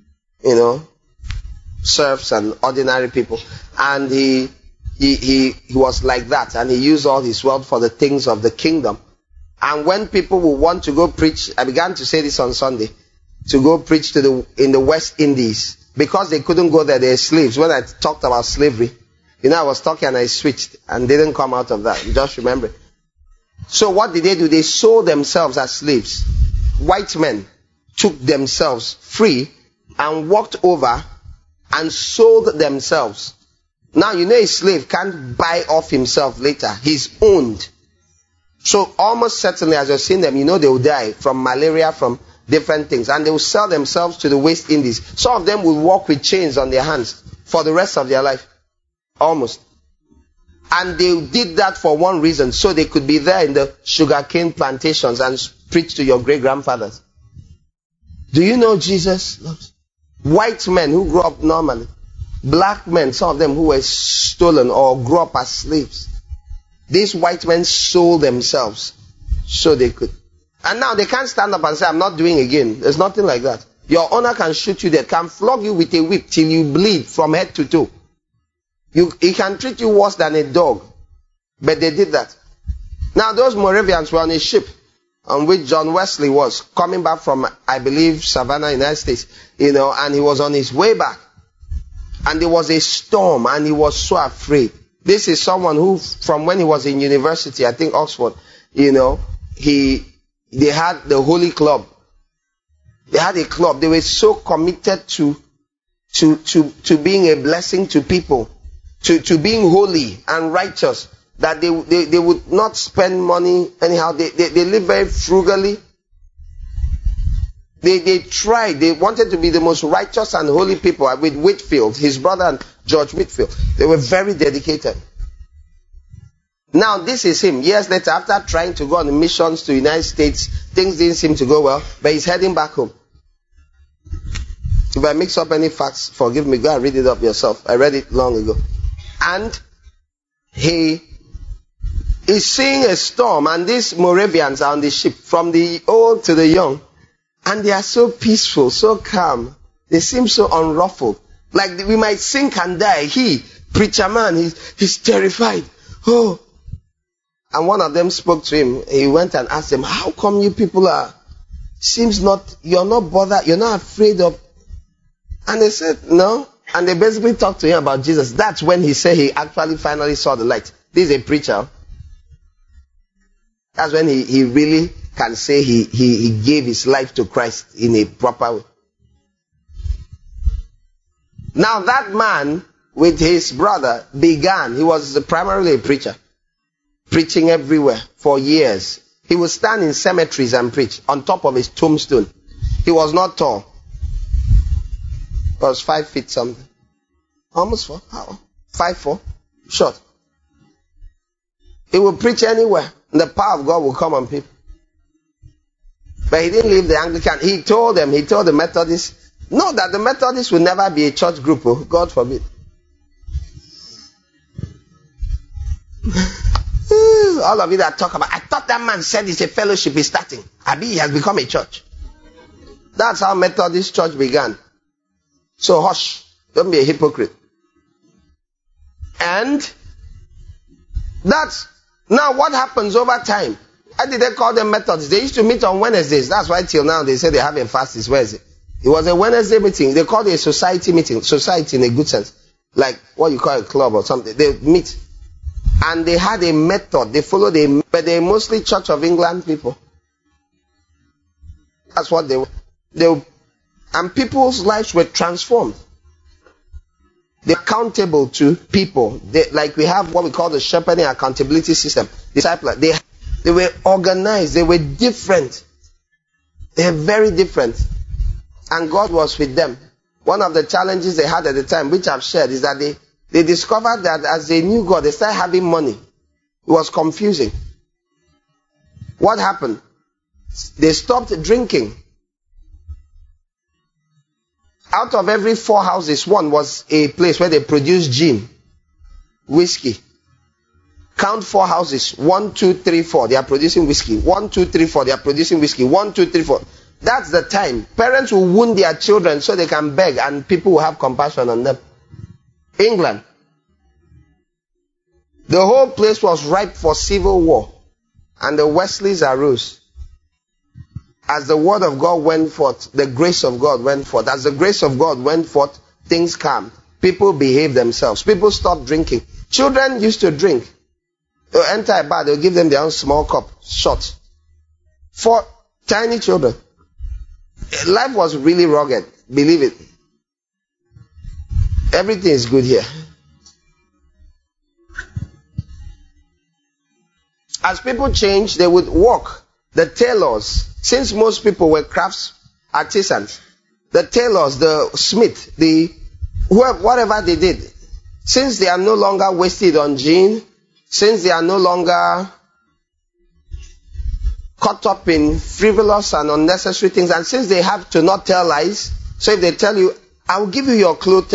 serfs and ordinary people. And he was like that, and he used all his wealth for the things of the kingdom. And when people would want to go preach, I began to say this on Sunday, to go preach in the West Indies, because they couldn't go there, they're slaves. When I talked about slavery, I was talking and I switched and didn't come out of that. Just remember. So what did they do? They sold themselves as slaves. White men took themselves free and walked over and sold themselves. Now, a slave can't buy off himself later. He's owned. So almost certainly, as you're seeing them, they will die from malaria, from different things. And they will sell themselves to the West Indies. Some of them will walk with chains on their hands for the rest of their life. Almost. And they did that for one reason. So they could be there in the sugarcane plantations and preach to your great-grandfathers. Do you know Jesus? White men who grew up normally. Black men, some of them who were stolen or grew up as slaves. These white men sold themselves so they could. And now they can't stand up and say, I'm not doing again. There's nothing like that. Your owner can shoot you, they can flog you with a whip till you bleed from head to toe. He can treat you worse than a dog. But they did that. Now those Moravians were on a ship on which John Wesley was coming back from, I believe, Savannah, United States, and he was on his way back. And there was a storm, and he was so afraid. This is someone who, from when he was in university, I think Oxford, they had the Holy Club. They had a club. They were so committed to being a blessing to people, to being holy and righteous, that they would not spend money anyhow. They live very frugally. They tried. They wanted to be the most righteous and holy people. With Whitefield, his brother, and George Whitefield. They were very dedicated. Now, this is him. Years later, after trying to go on missions to the United States, things didn't seem to go well, but he's heading back home. If I mix up any facts, forgive me. Go and read it up yourself. I read it long ago. And he is seeing a storm, and these Moravians are on the ship, from the old to the young. And they are so peaceful, so calm. They seem so unruffled. Like we might sink and die. Preacher man, he's terrified. Oh. And one of them spoke to him. He went and asked him, how come you people you're not bothered, you're not afraid of And they said, no. And they basically talked to him about Jesus. That's when he said he actually finally saw the light. This is a preacher. That's when he really can say he gave his life to Christ in a proper way. Now that man with his brother began, he was primarily a preacher, preaching everywhere for years. He would stand in cemeteries and preach on top of his tombstone. He was not tall. He was 5 feet something. Almost 4. 5'4". Short. He would preach anywhere. And the power of God will come on people. But he didn't leave the Anglican. He told the Methodists, no, that the Methodists will never be a church group. Oh, God forbid. All of you that talk about, I thought that man said it's a fellowship is starting. Abi, he has become a church. That's how Methodist church began. So hush, don't be a hypocrite. And that's now what happens over time. Why did they call them Methodists? They used to meet on Wednesdays. That's why till now they say they have a fast this Wednesday. It was a Wednesday meeting. They called it a society meeting. Society in a good sense. Like what you call a club or something. They meet. And they had a method. They followed but they're mostly Church of England people. That's what they were. And people's lives were transformed. They're accountable to people. Like we have what we call the shepherding accountability system. Disciples. They were organized. They were different. They were very different. And God was with them. One of the challenges they had at the time, which I've shared, is that they discovered that as they knew God, they started having money. It was confusing. What happened? They stopped drinking. Out of every 4 houses, one was a place where they produced gin, whiskey. Count 4 houses. 1, 2, 3, 4. They are producing whiskey. 1, 2, 3, 4. They are producing whiskey. 1, 2, 3, 4. That's the time. Parents will wound their children so they can beg and people will have compassion on them. England. The whole place was ripe for civil war. And the Wesleys arose. As the word of God went forth, the grace of God went forth. As the grace of God went forth, things calmed. People behaved themselves. People stopped drinking. Children used to drink. They'll enter a bar, they'll give them their own small cup, shot. 4 tiny children. Life was really rugged. Believe it. Everything is good here. As people changed, they would walk. The tailors, since most people were crafts artisans, the tailors, the smith, whatever they did, since they are no longer wasted on gin, since they are no longer caught up in frivolous and unnecessary things, and since they have to not tell lies, so if they tell you, I will give you your clothes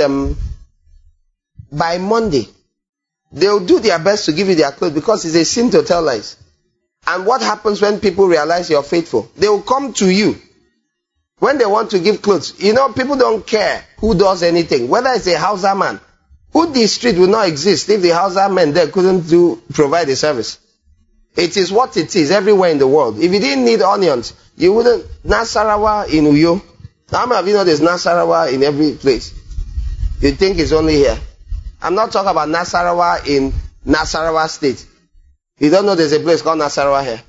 by Monday, they'll do their best to give you their clothes because it's a sin to tell lies. And what happens when people realize you're faithful? They will come to you when they want to give clothes. You know, people don't care who does anything, whether it's a Hausa man. Hoodie Street would not exist if the Hausa men there couldn't provide a service. It is what it is everywhere in the world. If you didn't need onions, you wouldn't. Nasarawa in Uyo. How many of you know there's Nasarawa in every place? You think it's only here. I'm not talking about Nasarawa in Nasarawa State. You don't know there's a place called Nasarawa here.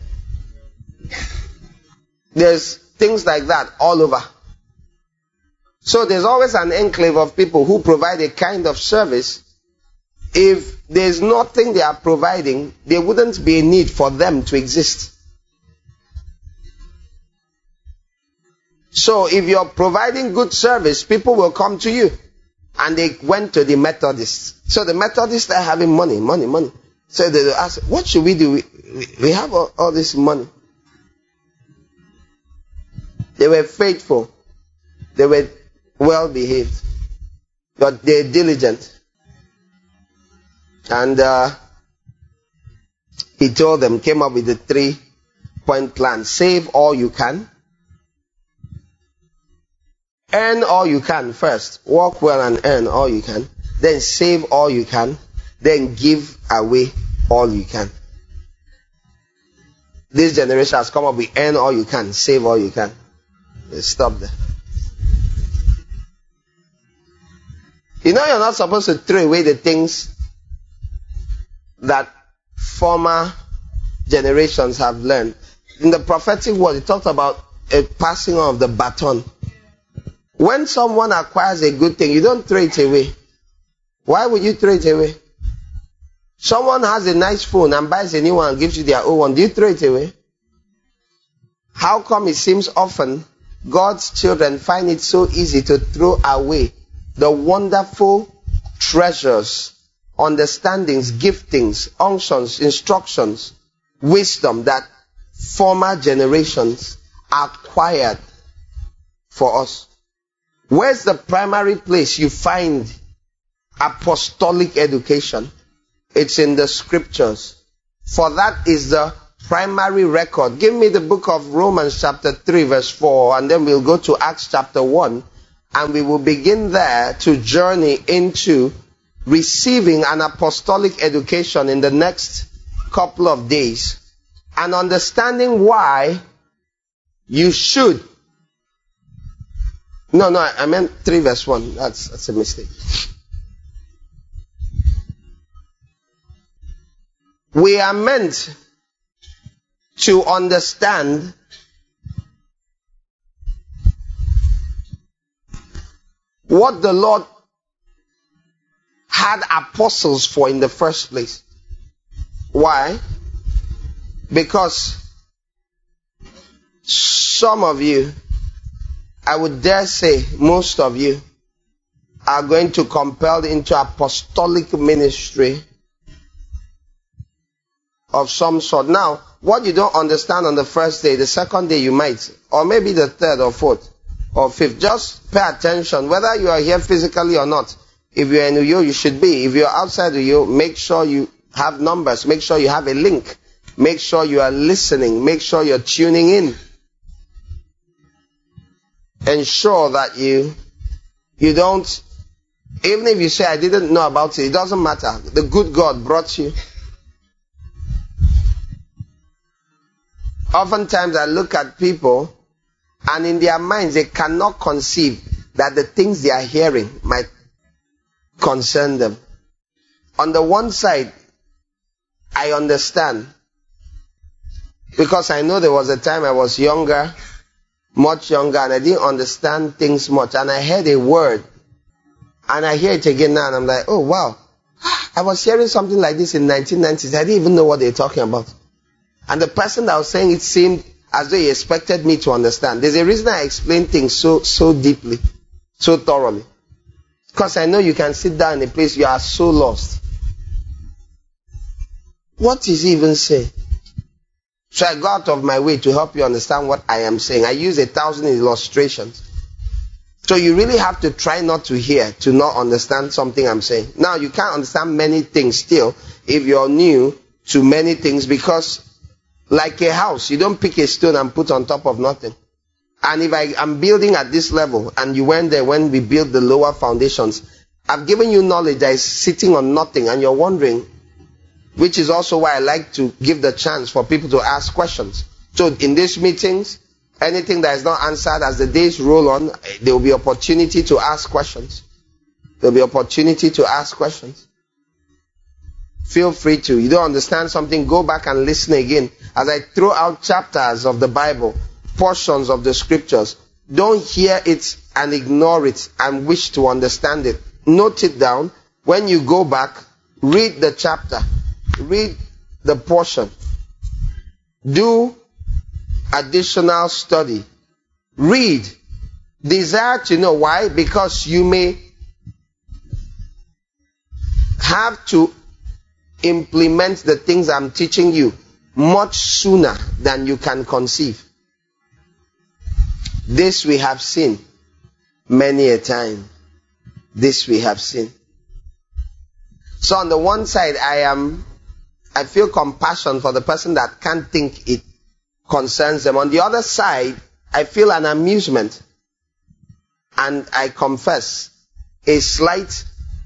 There's things like that all over. So there's always an enclave of people who provide a kind of service. If there's nothing they are providing, there wouldn't be a need for them to exist. So if you're providing good service, people will come to you. And they went to the Methodists. So the Methodists are having money. So they ask, what should we do? We have all this money. They were faithful. They were well behaved. But they're diligent. And he told them, came up with a 3-point plan. Save all you can. Earn all you can first. Work well and earn all you can. Then save all you can. Then give away all you can. This generation has come up with earn all you can, save all you can. Let's stop there. You know you're not supposed to throw away the things that former generations have learned. In the prophetic word, it talks about a passing on of the baton. When someone acquires a good thing, you don't throw it away. Why would you throw it away? Someone has a nice phone and buys a new one and gives you their old one. Do you throw it away? How come it seems often God's children find it so easy to throw away the wonderful treasures, understandings, giftings, unctions, instructions, wisdom that former generations acquired for us? Where's the primary place you find apostolic education? It's in the scriptures. For that is the primary record. Give me the book of Romans chapter 3 verse 4, and then we'll go to Acts chapter 1, and we will begin there to journey into receiving an apostolic education in the next couple of days, and understanding why you should. No, I meant 3 verse 1. That's a mistake. We are meant to understand what the Lord had apostles for in the first place. Why? Because some of you, I would dare say most of you, are going to compel into apostolic ministry of some sort. Now, what you don't understand on the first day, the second day you might, or maybe the third or fourth or fifth, just pay attention. Whether you are here physically or not, if you're in Uyo, you should be. If you're outside Uyo, make sure you have numbers, make sure you have a link, make sure you are listening, make sure you're tuning in. Ensure that you don't, even if you say, I didn't know about it, it doesn't matter. The good God brought you. Oftentimes I look at people, and in their minds they cannot conceive that the things they are hearing might concern them. On the one side, I understand, because I know there was a time I was younger, much younger, and I didn't understand things much, and I heard a word, and I hear it again now, and I'm like, oh wow, I was hearing something like this in 1990s. I didn't even know what they were talking about. And the person that was saying it seemed as though he expected me to understand. There's a reason I explain things so deeply, so thoroughly. Because I know you can sit down in a place you are so lost. What is he even saying? So I go out of my way to help you understand what I am saying. I use 1,000 illustrations. So you really have to try not to hear, to not understand something I'm saying. Now, you can't understand many things still if you're new to many things, because like a house, you don't pick a stone and put on top of nothing. And if I'm building at this level, and you went there when we built the lower foundations, I've given you knowledge that is sitting on nothing, and you're wondering, which is also why I like to give the chance for people to ask questions. So in these meetings, anything that is not answered as the days roll on, there will be opportunity to ask questions. There will be opportunity to ask questions. Feel free to. You don't understand something, go back and listen again. As I throw out chapters of the Bible, portions of the scriptures, don't hear it and ignore it and wish to understand it. Note it down. When you go back, read the chapter, read the portion, do additional study, read, desire to know. Why? Because you may have to implement the things I'm teaching you much sooner than you can conceive. This we have seen many a time. This we have seen. So on the one side, I feel compassion for the person that can't think it concerns them. On the other side, I feel an amusement, and I confess a slight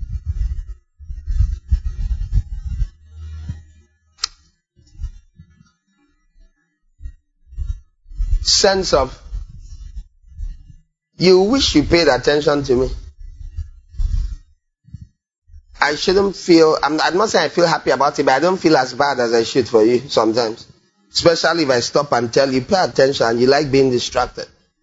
sense of, you wish you paid attention to me. I shouldn't feel, I'm not saying I feel happy about it, but I don't feel as bad as I should for you sometimes. Especially if I stop and tell you, pay attention, you like being distracted.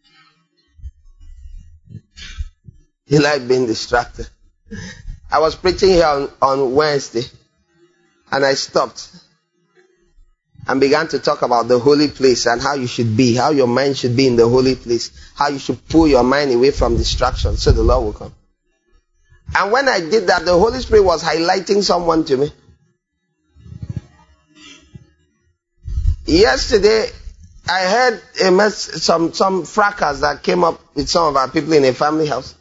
You like being distracted. I was preaching here on Wednesday, and I stopped and began to talk about the holy place and how you should be, how your mind should be in the holy place, how you should pull your mind away from distraction so the Lord will come. And when I did that, the Holy Spirit was highlighting someone to me. Yesterday, I heard some fracas that came up with some of our people in a family house.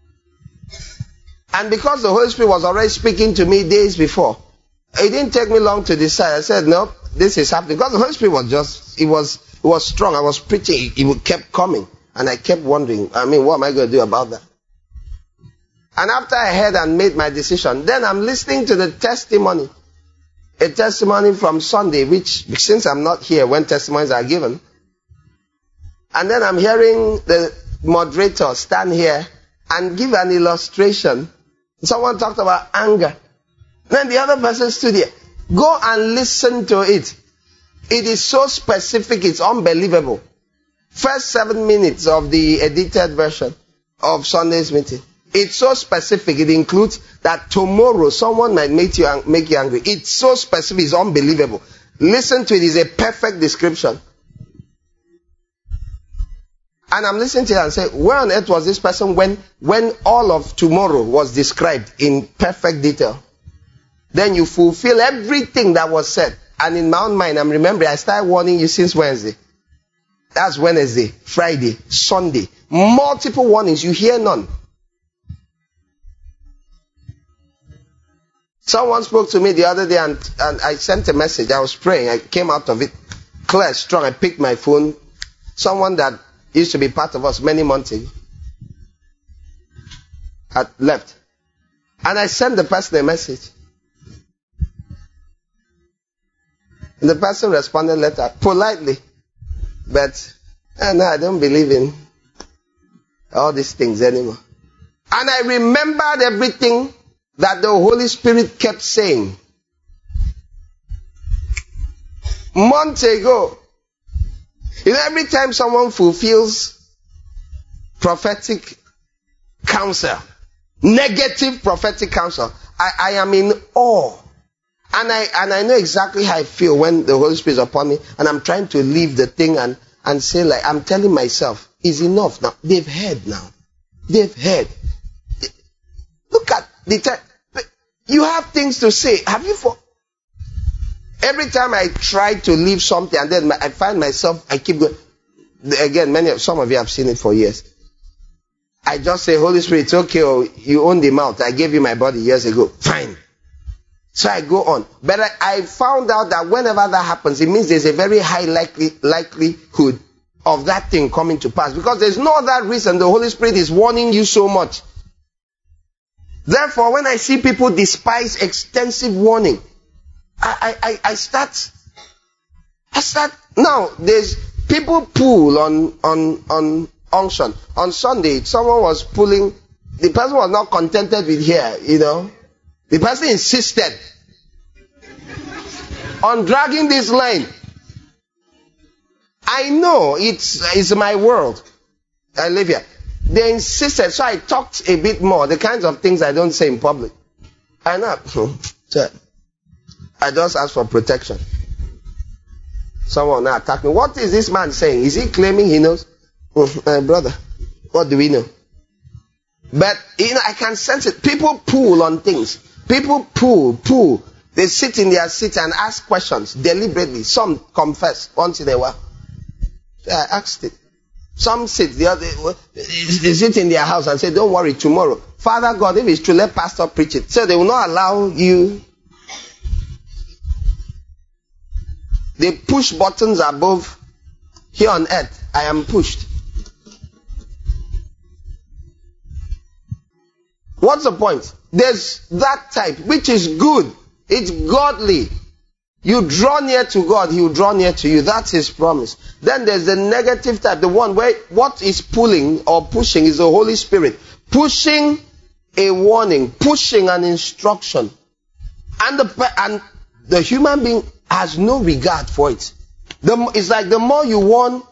And because the Holy Spirit was already speaking to me days before, it didn't take me long to decide. I said, no, this is happening. Because the Holy Spirit was just, it was strong. I was preaching, it kept coming. And I kept wondering, what am I going to do about that? And after I heard and made my decision, then I'm listening to the testimony. A testimony from Sunday, which, since I'm not here when testimonies are given, and then I'm hearing the moderator stand here and give an illustration. Someone talked about anger. Then the other person stood here. Go and listen to it. It is so specific, it's unbelievable. First 7 minutes of the edited version of Sunday's meeting. It's so specific. It includes that tomorrow someone might make you angry. It's so specific. It's unbelievable. Listen to it. It's a perfect description. And I'm listening to it and say, where on earth was this person when all of tomorrow was described in perfect detail? Then you fulfill everything that was said. And in my own mind, I'm remembering, I started warning you since Wednesday. That's Wednesday, Friday, Sunday. Multiple warnings. You hear none. Someone spoke to me the other day and I sent a message. I was praying. I came out of it clear, strong. I picked my phone. Someone that used to be part of us many months ago had left. And I sent the person a message. And the person responded later, politely. But no, I don't believe in all these things anymore. And I remembered everything that the Holy Spirit kept saying months ago. Every time someone fulfills prophetic counsel, negative prophetic counsel, I am in awe. And I know exactly how I feel when the Holy Spirit is upon me and I'm trying to leave the thing and say, like, I'm telling myself, it's enough now. They've heard now. They've heard. Look at the time. You have things to say. Have you every time I try to leave something and then I find myself, I keep going. Again, some of you have seen it for years. I just say, Holy Spirit, it's okay. Oh, you own the mouth. I gave you my body years ago. Fine. So I go on. But I found out that whenever that happens, it means there's a very high likelihood of that thing coming to pass. Because there's no other reason the Holy Spirit is warning you so much. Therefore, when I see people despise extensive warning, I start. Now, there's people pull on unction. On Sunday, someone was pulling. The person was not contented with here, The person insisted on dragging this line. I know it's my world. I live here. They insisted, so I talked a bit more. The kinds of things I don't say in public. I know. I just ask for protection. Someone now attacked me. What is this man saying? Is he claiming he knows? Brother, what do we know? But, I can sense it. People pull on things. People pull. They sit in their seat and ask questions deliberately. Some confess once in a while. So I asked it. Some sit, they sit in their house and say, don't worry, tomorrow. Father God, if it's true, let pastor preach it. So they will not allow you. They push buttons above. Here on earth, I am pushed. What's the point? There's that type, which is good. It's godly. You draw near to God, He will draw near to you. That's His promise. Then there's the negative type, the one where what is pulling or pushing is the Holy Spirit. Pushing a warning, pushing an instruction. And the human being has no regard for it. It's like the more you warn,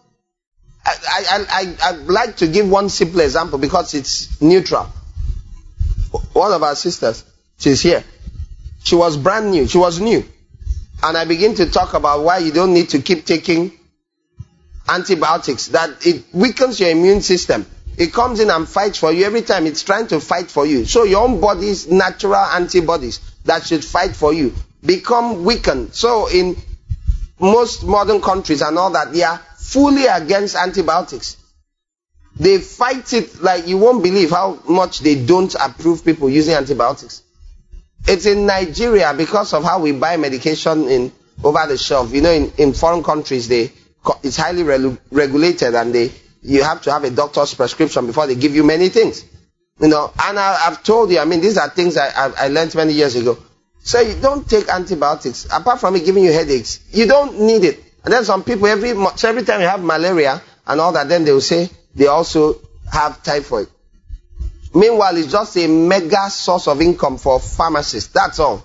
I'd like to give one simple example because it's neutral. One of our sisters, she's here. She was brand new. She was new. And I begin to talk about why you don't need to keep taking antibiotics, that it weakens your immune system. It comes in and fights for you every time. It's trying to fight for you. So your own body's natural antibodies that should fight for you become weakened. So in most modern countries and all that, they are fully against antibiotics. They fight it like you won't believe how much they don't approve people using antibiotics. It's in Nigeria because of how we buy medication over the shelf. You know, in foreign countries, it's highly regulated, and you have to have a doctor's prescription before they give you many things. You know, and I've told you, these are things I learned many years ago. So you don't take antibiotics. Apart from it giving you headaches, you don't need it. And then some people, every time you have malaria and all that, then they will say they also have typhoid. Meanwhile, it's just a mega source of income for pharmacists. That's all.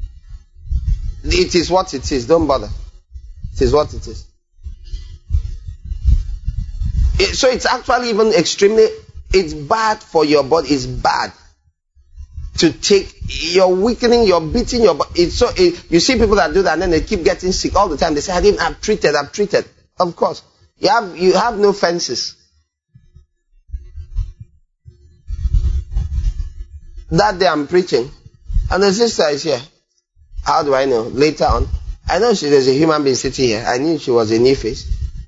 It is what it is. Don't bother. It is what it is. So it's actually even it's bad for your body. It's bad to take. You're weakening, you're beating your body. You see people that do that and then they keep getting sick all the time. They say, I've treated. Of course. You have no fences. That day I'm preaching, and the sister is here. How do I know? Later on, I know there's a human being sitting here. I knew she was a new face.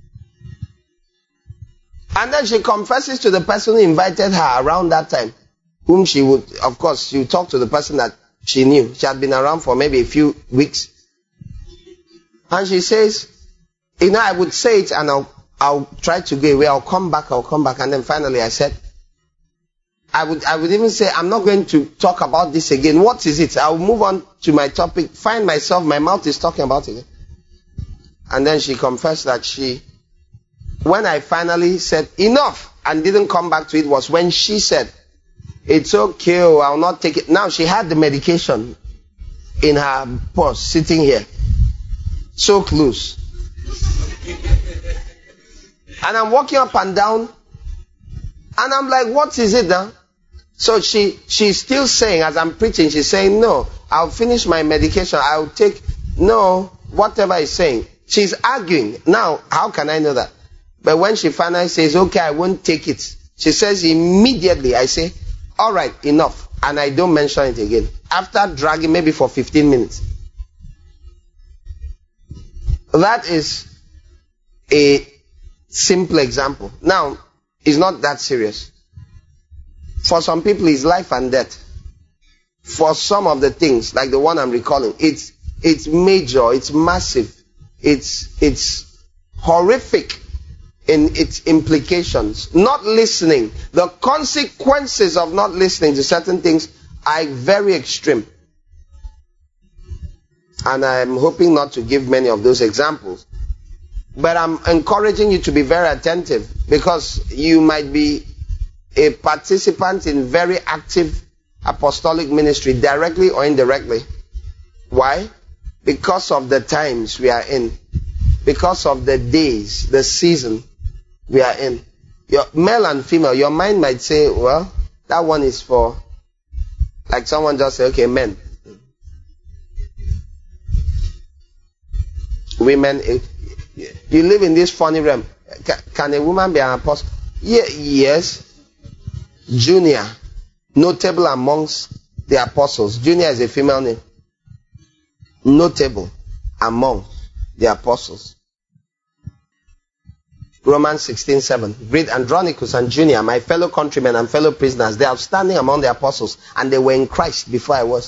And then she confesses to the person who invited her around that time, whom she would talk to the person that she knew. She had been around for maybe a few weeks. And she says, I would say it and I'll try to go away. I'll come back. And then finally I said, I would even say, I'm not going to talk about this again. What is it? I'll move on to my topic. Find myself, my mouth is talking about it. And then she confessed that when I finally said enough and didn't come back to it, was when she said, it's okay, I'll not take it. Now she had the medication in her purse sitting here. So close. And I'm walking up and down and I'm like, what is it now? So she's still saying, as I'm preaching, she's saying, no, I'll finish my medication. I'll take, no, whatever he's saying. She's arguing. Now, how can I know that? But when she finally says, okay, I won't take it, she says immediately, I say, all right, enough. And I don't mention it again. After dragging maybe for 15 minutes. That is a simple example. Now, it's not that serious. For some people, it's life and death. For some of the things, like the one I'm recalling, it's major, it's massive, it's horrific in its implications. Not listening, the consequences of not listening to certain things are very extreme. And I'm hoping not to give many of those examples. But I'm encouraging you to be very attentive, because you might be a participant in very active apostolic ministry, directly or indirectly. Why? Because of the times we are in. Because of the days, the season we are in. Your male and female, your mind might say, well, that one is for, like someone just say, okay, men. Women, you live in this funny realm. Can a woman be an apostle? Yes. Junior, notable amongst the apostles. Junior is a female name. Notable among the apostles. Romans 16:7. Greet Andronicus and Junior, my fellow countrymen and fellow prisoners. They are standing among the apostles, and they were in Christ before I was.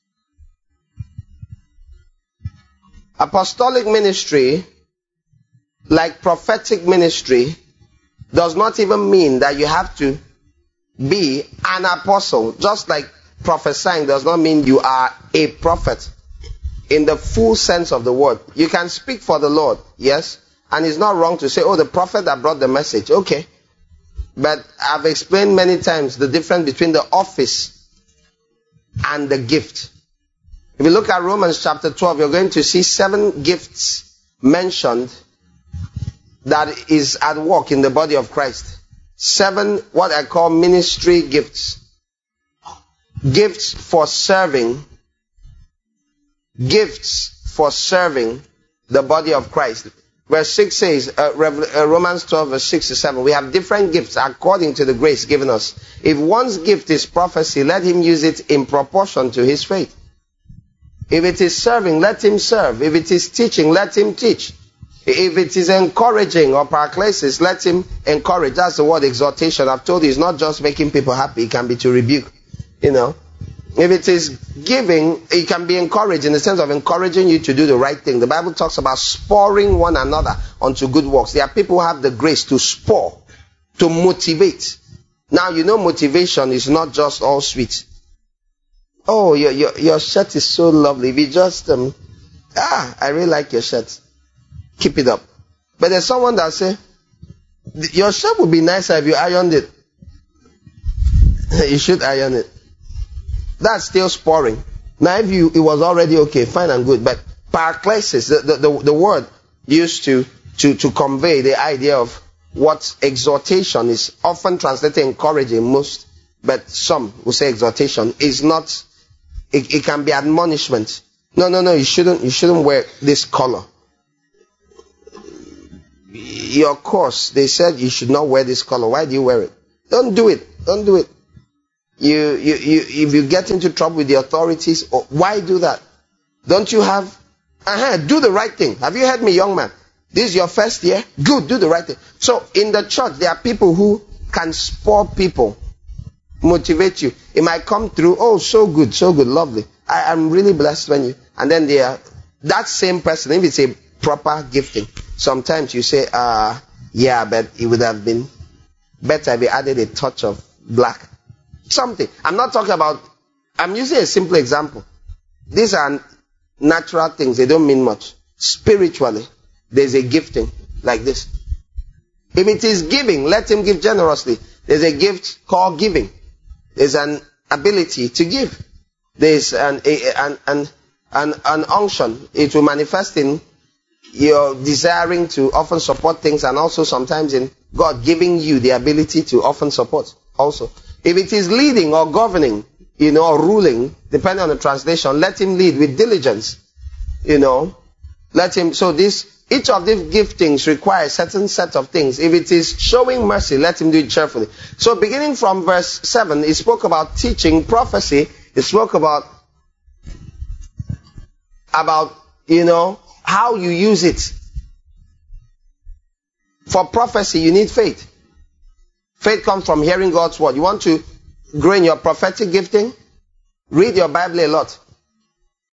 Apostolic ministry, like prophetic ministry, does not even mean that you have to be an apostle. Just like prophesying does not mean you are a prophet in the full sense of the word. You can speak for the Lord, yes, and it's not wrong to say, oh, the prophet that brought the message. Okay, but I've explained many times the difference between the office and the gift. If you look at Romans chapter 12, you're going to see 7 gifts mentioned that is at work in the body of Christ. 7 what I call ministry gifts. Gifts for serving. Gifts for serving the body of Christ. Verse 6 says, Romans 12 verse 6 to 7, we have different gifts according to the grace given us. If one's gift is prophecy, let him use it in proportion to his faith. If it is serving, let him serve. If it is teaching, let him teach. If it is encouraging or paraklesis, let him encourage. That's the word exhortation. I've told you, it's not just making people happy. It can be to rebuke. You know. If it is giving, it can be encouraged in the sense of encouraging you to do the right thing. The Bible talks about spurring one another onto good works. There are people who have the grace to spur, to motivate. Now, you know, motivation is not just all sweet. Oh, your shirt is so lovely. If you just, I really like your shirt. Keep it up. But there's someone that say, your shirt would be nicer if you ironed it. You should iron it. That's still spurring. Now, if it was already okay, fine and good. But paraklesis, the word used to convey the idea of what exhortation is, often translated encouraging most, but some will say exhortation is not. It can be admonishment. No, you shouldn't wear this color. Your course, they said you should not wear this color. Why do you wear it? Don't do it. If you get into trouble with the authorities, why do that? Don't you have, do the right thing. Have you heard me, young man? This is your first year? Good, do the right thing. So in the church, there are people who can spur people, motivate you. It might come through, so good, lovely. I'm really blessed when you, and then that same person, if it's a proper gifting, sometimes you say, but it would have been better if you added a touch of black. Something. I'm not talking about, I'm using a simple example. These are natural things. They don't mean much. Spiritually, there's a gifting like this. If it is giving, let him give generously. There's a gift called giving. There's an ability to give. There's an unction. It will manifest in your desiring to often support things, and also sometimes in God giving you the ability to often support also. If it is leading or governing, or ruling, depending on the translation, let him lead with diligence. Let him, each of these giftings require a certain set of things. If it is showing mercy, let him do it cheerfully. So beginning from verse 7, it spoke about teaching, prophecy. It spoke about how you use it. For prophecy, you need faith. Faith comes from hearing God's word. You want to grow in your prophetic gifting? Read your Bible a lot.